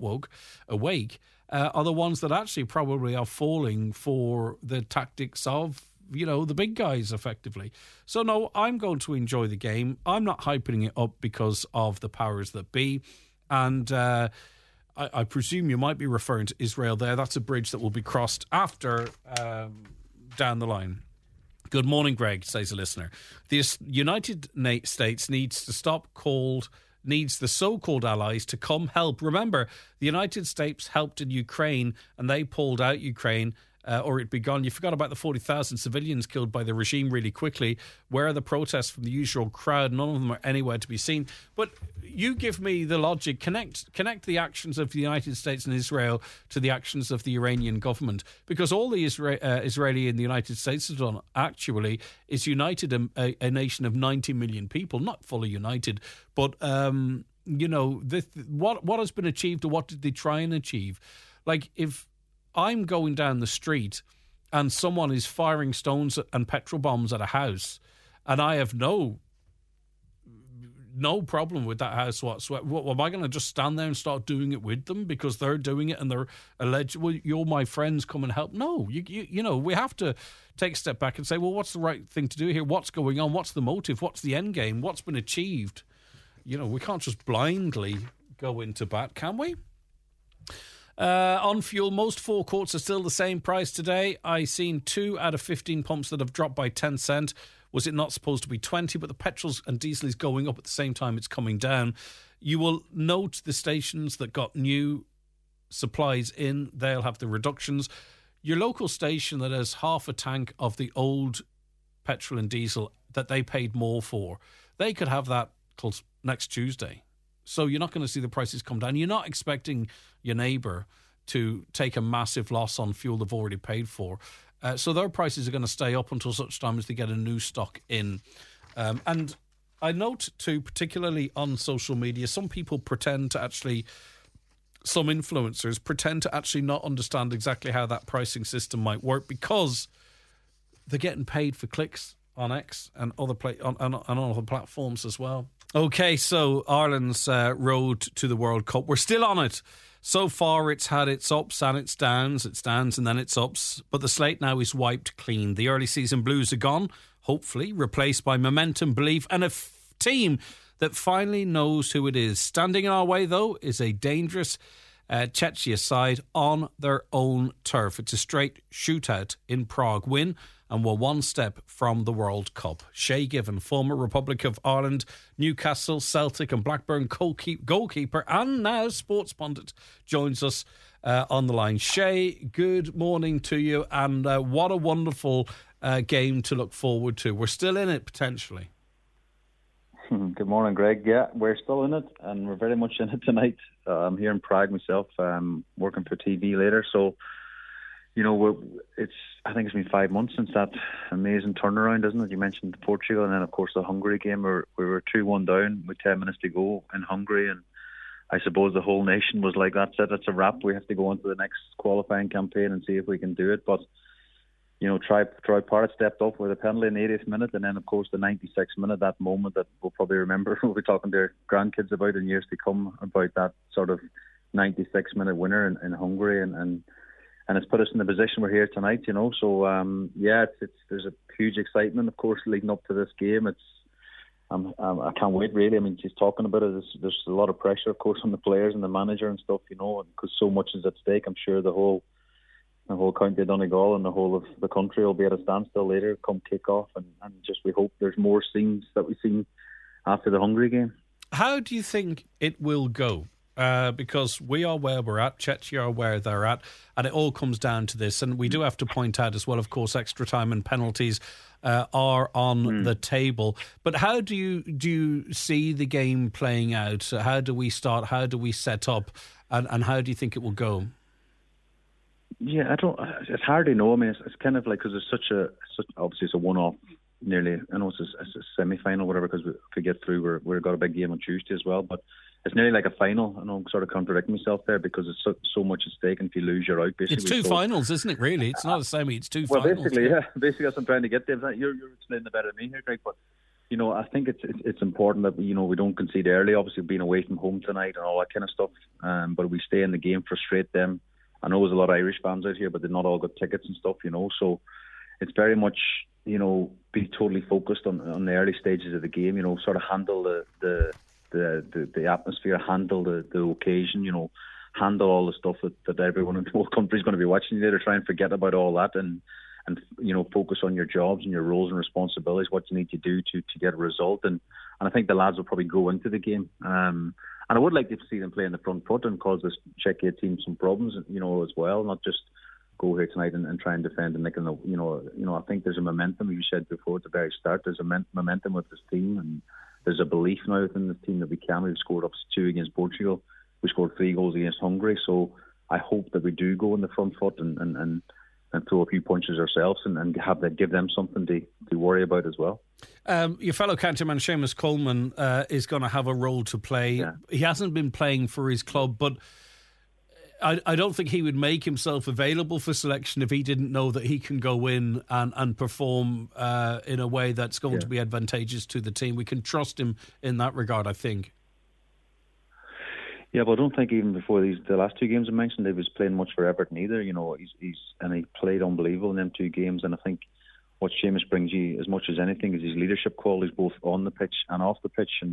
are the ones that actually probably are falling for the tactics of, the big guys, effectively. So, no, I'm going to enjoy the game. I'm not hyping it up because of the powers that be. And I presume you might be referring to Israel there. That's a bridge that will be crossed after down the line. Good morning, Greg, says a listener. The United States needs the so-called allies to come help. Remember, the United States helped in Ukraine and they pulled out Ukraine, or it'd be gone. You forgot about the 40,000 civilians killed by the regime really quickly. Where are the protests from the usual crowd? None of them are anywhere to be seen. But you give me the logic. Connect the actions of the United States and Israel to the actions of the Iranian government. Because all the Israeli and the United States have done, actually, is united a nation of 90 million people. Not fully united, but, what has been achieved, or what did they try and achieve? Like, if I'm going down the street and someone is firing stones and petrol bombs at a house, and I have no problem with that house whatsoever, am I going to just stand there and start doing it with them because they're doing it and they're alleged, well, you're my friends, come and help? No, we have to take a step back and say, well, what's the right thing to do here? What's going on? What's the motive? What's the end game? What's been achieved? We can't just blindly go into bat, can we? On fuel, most forecourts are still the same price today. I seen 2 out of 15 pumps that have dropped by 10 cent. Was it not supposed to be 20? But the petrols and diesel is going up at the same time it's coming down. You will note the stations that got new supplies in, they'll have the reductions. Your local station that has half a tank of the old petrol and diesel that they paid more for, they could have that till next Tuesday. So you're not going to see the prices come down. You're not expecting your neighbour to take a massive loss on fuel they've already paid for. So their prices are going to stay up until such time as they get a new stock in. And I note too, particularly on social media, some people some influencers pretend to actually not understand exactly how that pricing system might work because they're getting paid for clicks on X and on other platforms as well. Okay, so Ireland's road to the World Cup. We're still on it. So far, it's had its ups and its downs. It's downs and then it's ups. But the slate now is wiped clean. The early season blues are gone, hopefully, replaced by momentum, belief, and a team that finally knows who it is. Standing in our way, though, is a dangerous Czechia side on their own turf. It's a straight shootout in Prague. Win and we're one step from the World Cup. Shay Given, former Republic of Ireland, Newcastle, Celtic and Blackburn goalkeeper and now sports pundit, joins us on the line. Shay, good morning to you, and what a wonderful game to look forward to. We're still in it, potentially. Good morning, Greg. Yeah, we're still in it, and we're very much in it tonight. I'm here in Prague myself, working for TV later, so I think it's been 5 months since that amazing turnaround, isn't it? You mentioned Portugal, and then of course the Hungary game where we were 2-1 down with 10 minutes to go in Hungary, and I suppose the whole nation was like, that's it, it's a wrap. We have to go into the next qualifying campaign and see if we can do it. But Troy Parrott stepped up with a penalty in the 80th minute, and then of course the 96th minute, that moment that we'll probably remember. We'll be talking to our grandkids about in years to come about that sort of 96-minute winner in Hungary, and it's put us in the position we're here tonight, So, there's a huge excitement, of course, leading up to this game. I can't wait, really. I mean, she's talking about it. There's a lot of pressure, of course, on the players and the manager and stuff, because so much is at stake. I'm sure the whole county of Donegal and the whole of the country will be at a standstill later come kick-off, and just we hope there's more scenes that we've seen after the Hungary game. How do you think it will go? Because we are where we're at, Czechia are where they're at, and it all comes down to this. And we do have to point out as well, of course, extra time and penalties are on the table. But how do you see the game playing out? How do we start? How do we set up? And how do you think it will go? Yeah, it's hard to know. I mean, it's kind of like, because it's obviously it's a one-off. Nearly, I know it's a semi-final, whatever. Because if we get through, we've got a big game on Tuesday as well. But it's nearly like a final. I know I'm sort of contradicting myself there, because it's so much at stake, and if you lose, you're out. Basically, it's two finals, isn't it? Really, it's not a semi. It's two finals. Well, basically, yeah. Basically, that's what I'm trying to get there. You're explaining it better than me here, Greg. But I think it's important that we don't concede early. Obviously, being away from home tonight and all that kind of stuff. But we stay in the game, frustrate them. I know there's a lot of Irish fans out here, but they've not all got tickets and stuff. So it's very much be totally focused on the early stages of the game. Sort of handle the atmosphere, handle the occasion, handle all the stuff that everyone in the whole country is going to be watching you there. Try and forget about all that and focus on your jobs and your roles and responsibilities, what you need to do to get a result. And I think the lads will probably go into the game. And I would like to see them play in the front foot and cause this Czechia team some problems, as well, not just go here tonight and try and defend and I think there's a momentum, as you said before at the very start. There's a momentum with this team, and there's a belief now within the team that we can. We've scored up 2 against Portugal. We scored 3 goals against Hungary. So I hope that we do go in the front foot and throw a few punches ourselves and give them something to worry about as well. Your fellow countyman Seamus Coleman is going to have a role to play. Yeah. He hasn't been playing for his club, but I don't think he would make himself available for selection if he didn't know that he can go in and perform in a way that's going to be advantageous to the team. We can trust him in that regard, I think. Yeah, but I don't think even before the last 2 games I mentioned, he was playing much for Everton either. He played unbelievable in them 2 games, and I think what Seamus brings you as much as anything is his leadership qualities, both on the pitch and off the pitch, and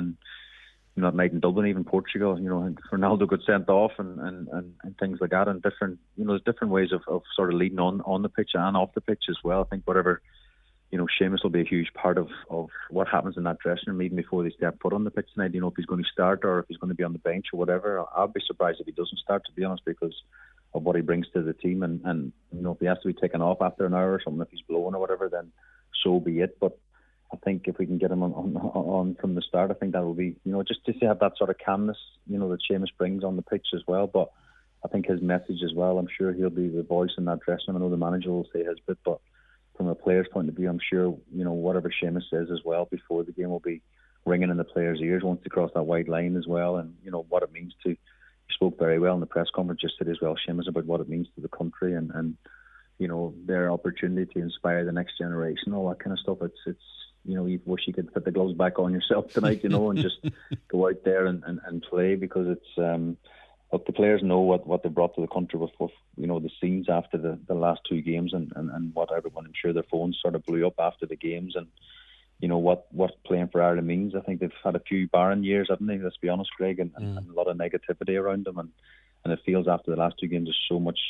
that night in Dublin, even Portugal, Ronaldo got sent off and things like that, and different, there's different ways of sort of leading on the pitch and off the pitch as well. I think whatever, Seamus will be a huge part of what happens in that dressing room even before they step foot on the pitch tonight. If he's going to start or if he's going to be on the bench or whatever. I'd be surprised if he doesn't start, to be honest, because of what he brings to the team. And if he has to be taken off after an hour or something, if he's blowing or whatever, then so be it. But I think if we can get him on from the start, I think that will be, just to have that sort of calmness, that Seamus brings on the pitch as well. But I think his message as well, I'm sure he'll be the voice in that dressing room. I know the manager will say his bit, but from a player's point of view, I'm sure, whatever Seamus says as well before the game will be ringing in the players' ears once they cross that white line as well, and, what it means to, he spoke very well in the press conference yesterday as well, Seamus, about what it means to the country and their opportunity to inspire the next generation, all that kind of stuff. It's you wish you could put the gloves back on yourself tonight, and just go out there and play, because it's look, the players know what they brought to the country with the scenes after the last 2 games and what everyone, I'm sure their phones sort of blew up after the games, and what playing for Ireland means. I think they've had a few barren years, haven't they? Let's be honest, Greg, and a lot of negativity around them, and it feels after the last 2 games there's so much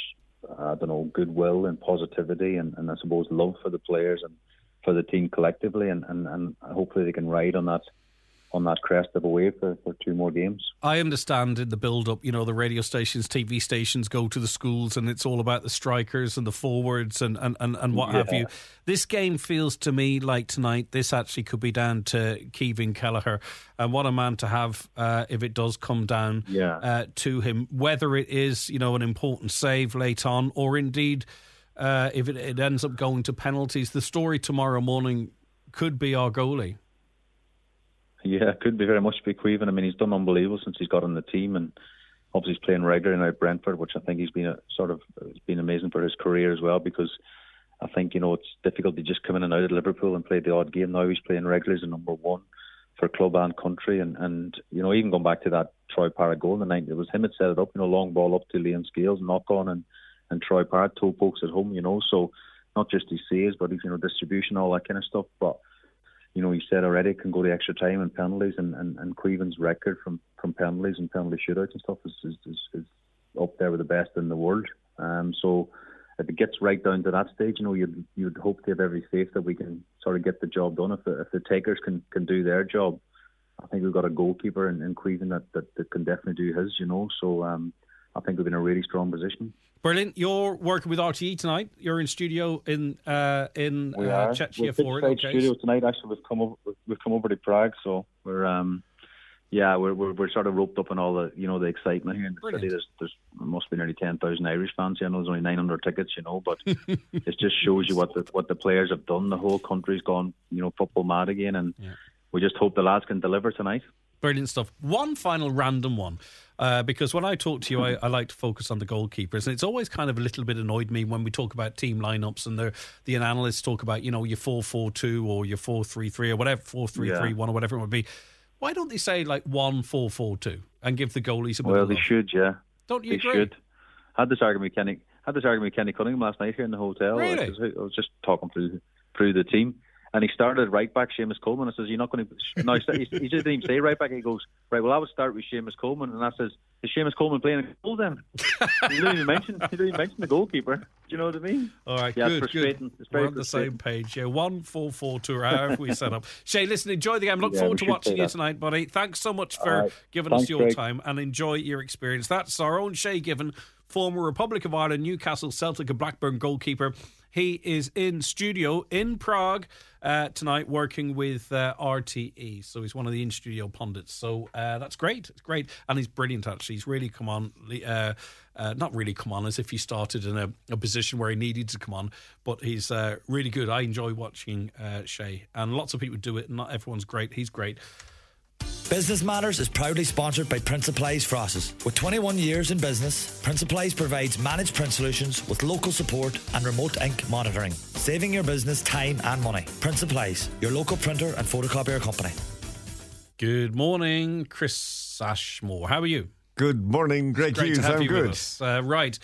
goodwill and positivity and I suppose love for the players and for the team collectively, and hopefully they can ride on that crest of a wave for 2 more games. I understand in the build-up, the radio stations, TV stations go to the schools and it's all about the strikers and the forwards and what have you. This game feels to me like tonight, this actually could be down to Kevin Kelleher, and what a man to have if it does come down to him, whether it is, an important save late on or indeed if it ends up going to penalties. The story tomorrow morning could be our goalie. Yeah, it could be very much be Queven. I mean, he's done unbelievable since he's got on the team, and obviously he's playing regularly now at Brentford, which I think he's been it's been amazing for his career as well, because I think, it's difficult to just come in and out of Liverpool and play the odd game. Now he's playing regularly as a number 1 for club and country, and even going back to that Troy Parrott goal in the 90s, it was him that set it up, long ball up to Liam Scales, knock on, and Troy Parrott toe pokes at home, so not just his saves, but his, distribution, all that kind of stuff. But he said already it can go to extra time and penalties, and Queven's record from penalties and penalty shootouts and stuff is up there with the best in the world. So if it gets right down to that stage, you'd hope to have every faith that we can sort of get the job done. If the takers can do their job, I think we've got a goalkeeper in Queven that can definitely do his. So I think we're in a really strong position. Brilliant. You're working with RTE tonight. You're in studio in Czechia for it. Okay. Studio tonight. Actually, we've come over to Prague, so we're sort of roped up in all the excitement here in the city. There must be nearly 10,000 Irish fans here. I know there's only 900 tickets, but it just shows you what the players have done. The whole country's gone, football mad again, and we just hope the lads can deliver tonight. Brilliant stuff. One final random one, because when I talk to you, I like to focus on the goalkeepers, and it's always kind of a little bit annoyed me when we talk about team lineups and the analysts talk about, your 4-4-2 or your 4-3-3 or whatever, 4-3-3-1 or whatever it would be. Why don't they say 1-4-4-2 and give the goalies a bit of love? They should, yeah. Don't you agree? They should. Had this argument with Kenny Cunningham last night here in the hotel. Really? I was just talking through the team. And he started right back Seamus Coleman. I says, "You're not going to." No, he didn't even say right back. He goes, "Right, well, I would start with Seamus Coleman." And I says, "Is Seamus Coleman playing a goal then?" He didn't even mention the goalkeeper. Do you know what I mean? All right, yeah, good. It's frustrating. We're on the same page. Yeah, 1-4-4-2, or however we set up. Shay, listen, enjoy the game. Look forward to watching you tonight, buddy. Thanks so much for giving us your time, and enjoy your experience. That's our own Shay Given, former Republic of Ireland, Newcastle, Celtic and Blackburn goalkeeper. He is in studio in Prague tonight working with RTE. So he's one of the in-studio pundits. So that's great. It's great. And he's brilliant, actually. He's really come on. Not really come on as if he started in a position where he needed to come on. But he's really good. I enjoy watching Shay. And lots of people do it. And not everyone's great. He's great. Business Matters is proudly sponsored by Print Supplies Frosses. With 21 years in business, Print Supplies provides managed print solutions with local support and remote ink monitoring, saving your business time and money. Print Supplies, your local printer and photocopier company. Good morning, Chris Ashmore. How are you? Good morning, Greg Hughes. I'm good. Right.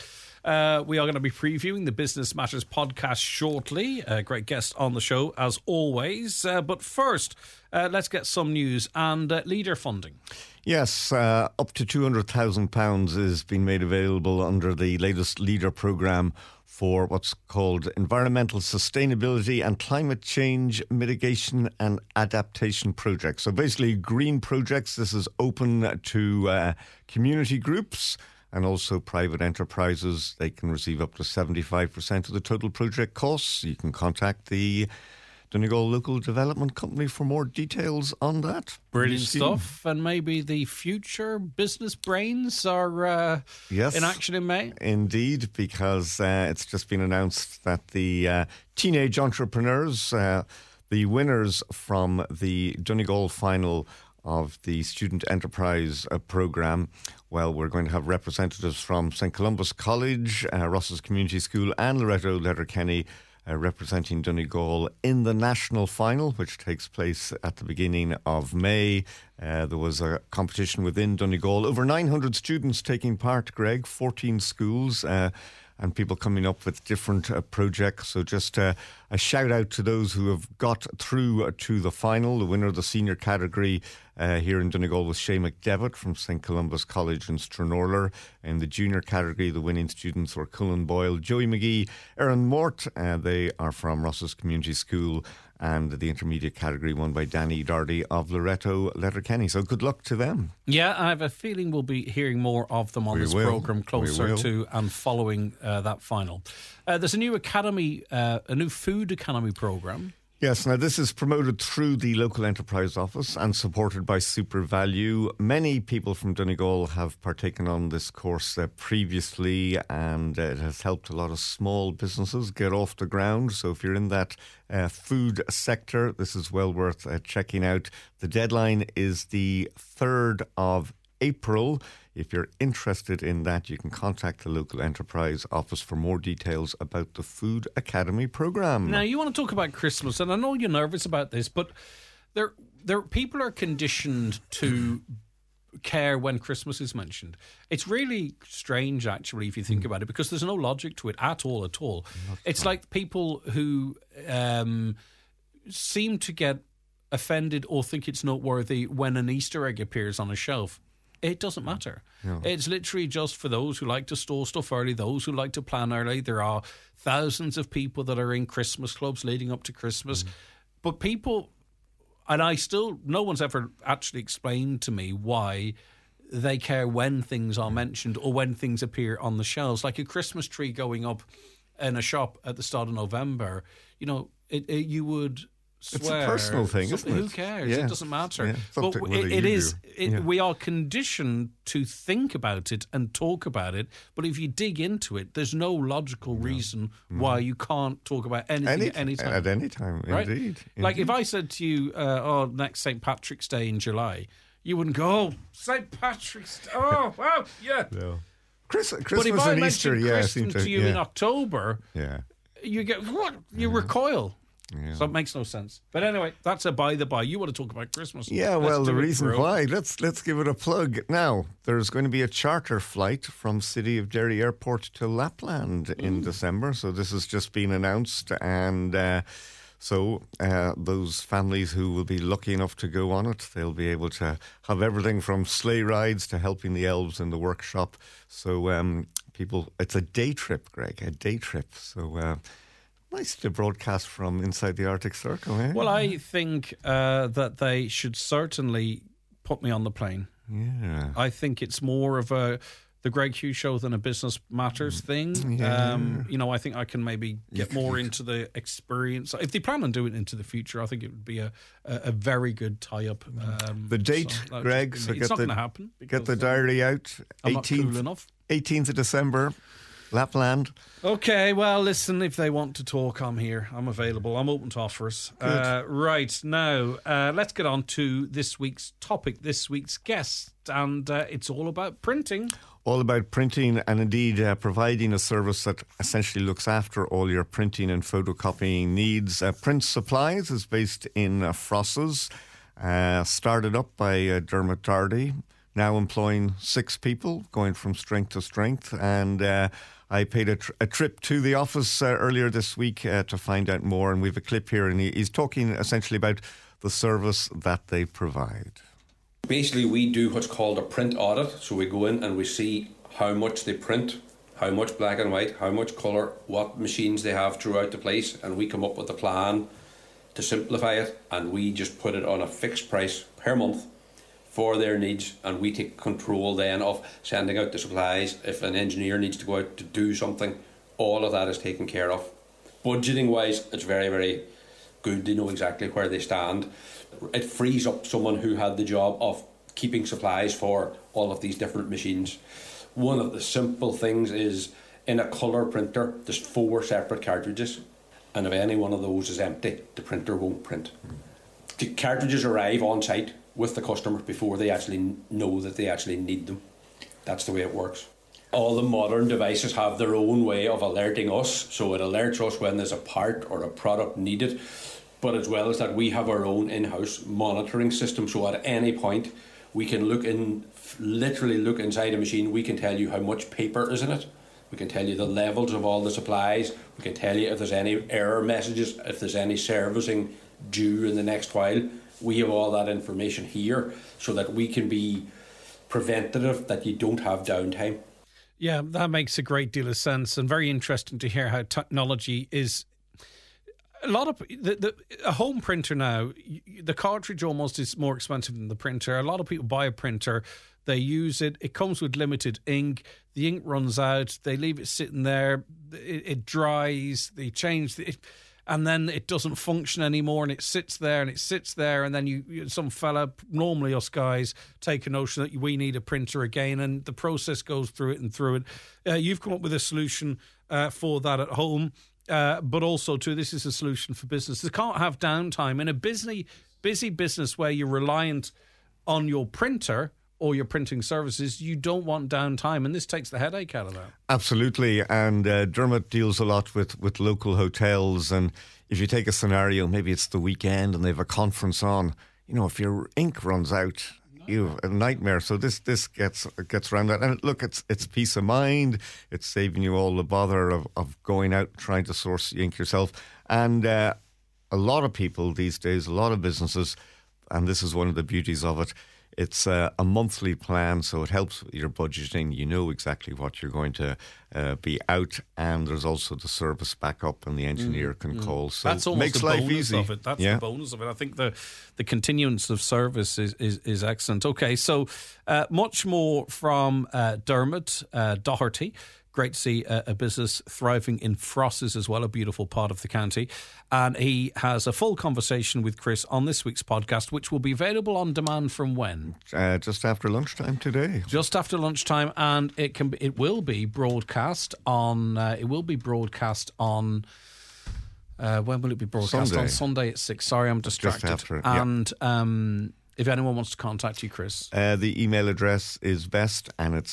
We are going to be previewing the Business Matters podcast shortly. A great guest on the show, as always. But first, let's get some news and leader funding. Yes, up to £200,000 is being made available under the latest leader programme for what's called Environmental Sustainability and Climate Change Mitigation and Adaptation Projects. So basically green projects. This is open to community groups and also private enterprises. They can receive up to 75% of the total project costs. You can contact the Donegal Local Development Company for more details on that. Brilliant stuff. And maybe the future business brains are in action in May? Indeed, because it's just been announced that the teenage entrepreneurs, the winners from the Donegal final of the Student Enterprise Programme, well, we're going to have representatives from St Columba's College, Ross's Community School and Loretto Letterkenny representing Donegal in the national final, which takes place at the beginning of May. There was a competition within Donegal. Over 900 students taking part, Greg, 14 schools, and people coming up with different projects. So just a shout out to those who have got through to the final. The winner of the senior category here in Donegal was Shay McDevitt from St Columba's College in Stranorlar. In the junior category, the winning students were Cullen Boyle, Joey McGee, Aaron Mort. They are from Ross's Community School. And the intermediate category won by Danny Dardy of Loretto Letterkenny. So good luck to them. Yeah, I have a feeling we'll be hearing more of them on this programme closer to and following that final. There's a new academy, a new food academy programme. Yes, now this is promoted through the local enterprise office and supported by SuperValue. Many people from Donegal have partaken on this course previously, and it has helped a lot of small businesses get off the ground. So if you're in that food sector, this is well worth checking out. The deadline is the 3rd of April. If you're interested in that, you can contact the local enterprise office for more details about the Food Academy programme. Now, you want to talk about Christmas, and I know you're nervous about this, but there people are conditioned to care when Christmas is mentioned. It's really strange, actually, if you think about it, because there's no logic to it at all. It's like people who seem to get offended or think it's noteworthy when an Easter egg appears on a shelf. It doesn't matter. No. It's literally just for those who like to store stuff early, those who like to plan early. There are thousands of people that are in Christmas clubs leading up to Christmas. But people, and no one's ever actually explained to me why they care when things are mentioned or when things appear on the shelves. Like a Christmas tree going up in a shop at the start of November, you would swear. It's a personal thing, isn't it? Who cares? Yeah. It doesn't matter. Yeah. But It is. we are conditioned to think about it and talk about it. But if you dig into it, there's no logical reason why you can't talk about anything at any time. At any time, right? indeed. Like if I said to you, next St. Patrick's Day in July, you wouldn't go, oh, St. Patrick's Day. Oh, wow, yeah. No. Christmas but if I and Easter, mention Christmas to you in October, you get what? You recoil. Yeah. So it makes no sense. But anyway, that's a by the by. You want to talk about Christmas? Yeah, well, the reason why, let's give it a plug. Now, there's going to be a charter flight from City of Derry Airport to Lapland in December. So this has just been announced, and so those families who will be lucky enough to go on it, they'll be able to have everything from sleigh rides to helping the elves in the workshop. So people, it's a day trip, Greg, a day trip. So nice to broadcast from inside the Arctic Circle, eh? Well, I think that they should certainly put me on the plane. Yeah. I think it's more of the Greg Hughes Show than a Business Matters thing. Yeah. I think I can maybe get more into the experience. If they plan on doing it into the future, I think it would be a very good tie-up. The date, Greg, so it's not going to happen. Get the diary out. I'm not cool enough. 18th of December, Lapland. Okay, well, listen, if they want to talk, I'm here. I'm available. I'm open to offers. Right, now, let's get on to this week's topic, this week's guest, and it's all about printing. All about printing and indeed providing a service that essentially looks after all your printing and photocopying needs. Print Supplies is based in Frosses, started up by Dermot Dardy, now employing 6 people, going from strength to strength. And I paid a trip to the office earlier this week to find out more. And we have a clip here, and he's talking essentially about the service that they provide. Basically, we do what's called a print audit. So we go in and we see how much they print, how much black and white, how much colour, what machines they have throughout the place, and we come up with a plan to simplify it, and we just put it on a fixed price per month for their needs, and we take control then of sending out the supplies. If an engineer needs to go out to do something, all of that is taken care of. Budgeting wise, it's very, very good to know exactly where they stand. It frees up someone who had the job of keeping supplies for all of these different machines. One of the simple things is, in a colour printer, there's 4 separate cartridges, and if any one of those is empty, the printer won't print. The cartridges arrive on site with the customer before they actually know that they actually need them. That's the way it works. All the modern devices have their own way of alerting us, so it alerts us when there's a part or a product needed. But as well as that, we have our own in-house monitoring system, so at any point we can literally look inside a machine. We can tell you how much paper is in it. We can tell you the levels of all the supplies. We can tell you if there's any error messages, if there's any servicing due in the next while. We have all that information here so that we can be preventative, that you don't have downtime. Yeah, that makes a great deal of sense, and very interesting to hear how technology is. A lot of a home printer now, the cartridge almost is more expensive than the printer. A lot of people buy a printer, they use it, it comes with limited ink, the ink runs out, they leave it sitting there, it dries, they change it, and then it doesn't function anymore, and it sits there, and then some fella, normally us guys, take a notion that we need a printer again, and the process goes through it. You've come up with a solution for that at home. But also, too, this is a solution for business. They can't have downtime. In a busy business where you're reliant on your printer or your printing services, you don't want downtime, and this takes the headache out of that. Absolutely, and Dermot deals a lot with local hotels, and if you take a scenario, maybe it's the weekend and they have a conference on, if your ink runs out, you have a nightmare. So this gets around that. And look, it's peace of mind. It's saving you all the bother of going out trying to source the ink yourself. And a lot of people these days, a lot of businesses, and this is one of the beauties of it, it's a monthly plan, so it helps with your budgeting. You know exactly what you're going to be out, and there's also the service backup, and the engineer can call. So that's almost makes the life bonus easy. of it. That's the bonus of it. I think the continuance of service is excellent. Okay, so much more from Dermot Doherty. Great to see a business thriving in Frosses as well, a beautiful part of the county. And he has a full conversation with Chris on this week's podcast, which will be available on demand from when? Just after lunchtime today. Just after lunchtime, and it will be broadcast on. When will it be broadcast? Sunday. On Sunday at 6. Sorry, I'm distracted. Just after, and if anyone wants to contact you, Chris. The email address is best, and it's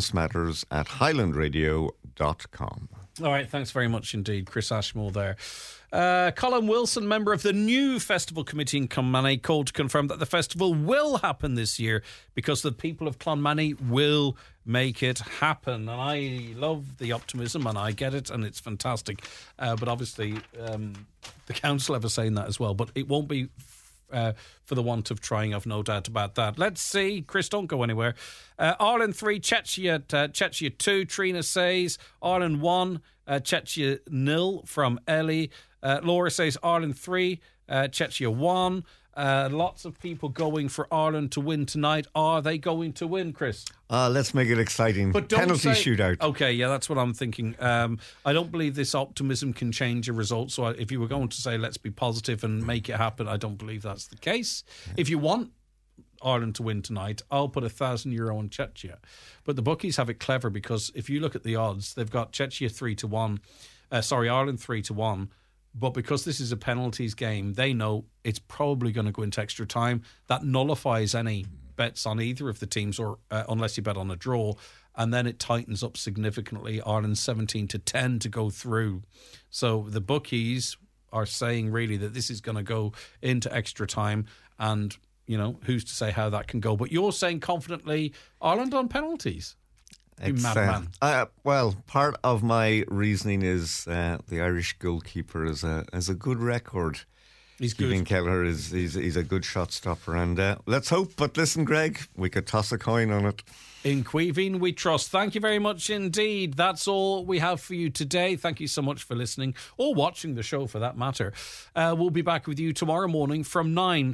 businessmatters@highlandradio.com. All right, thanks very much indeed, Chris Ashmore there. Colin Wilson, member of the new festival committee in Clonmany, called to confirm that the festival will happen this year because the people of Clonmany will make it happen. And I love the optimism, and I get it, and it's fantastic. But obviously, the council have a say in that as well. But it won't be for the want of trying, I've no doubt about that. Let's see. Chris, don't go anywhere. Ireland 3, Czechia 2. Trina says Ireland 1, Czechia 0 from Ellie. Laura says Ireland 3, Czechia 1. Lots of people going for Ireland to win tonight. Are they going to win, Chris? Let's make it exciting. But penalty shootout. Okay, yeah, that's what I'm thinking. I don't believe this optimism can change a result. So if you were going to say let's be positive and make it happen, I don't believe that's the case. If you want Ireland to win tonight, I'll put €1,000 on Czechia. But the bookies have it clever, because if you look at the odds, they've got Czechia 3-1. Ireland 3-1. But because this is a penalties game, they know it's probably going to go into extra time. That nullifies any bets on either of the teams, or unless you bet on a draw, and then it tightens up significantly. Ireland 17-10 to go through. So the bookies are saying really that this is going to go into extra time, and you know, who's to say how that can go? But you're saying confidently Ireland on penalties. Well, part of my reasoning is the Irish goalkeeper has a good record. He's Stephen good. Kelleher he's a good shot stopper, and let's hope. But listen, Greg, we could toss a coin on it. In Cuivine we trust. Thank you very much indeed. That's all we have for you today. Thank you so much for listening or watching the show, for that matter. We'll be back with you tomorrow morning from 9.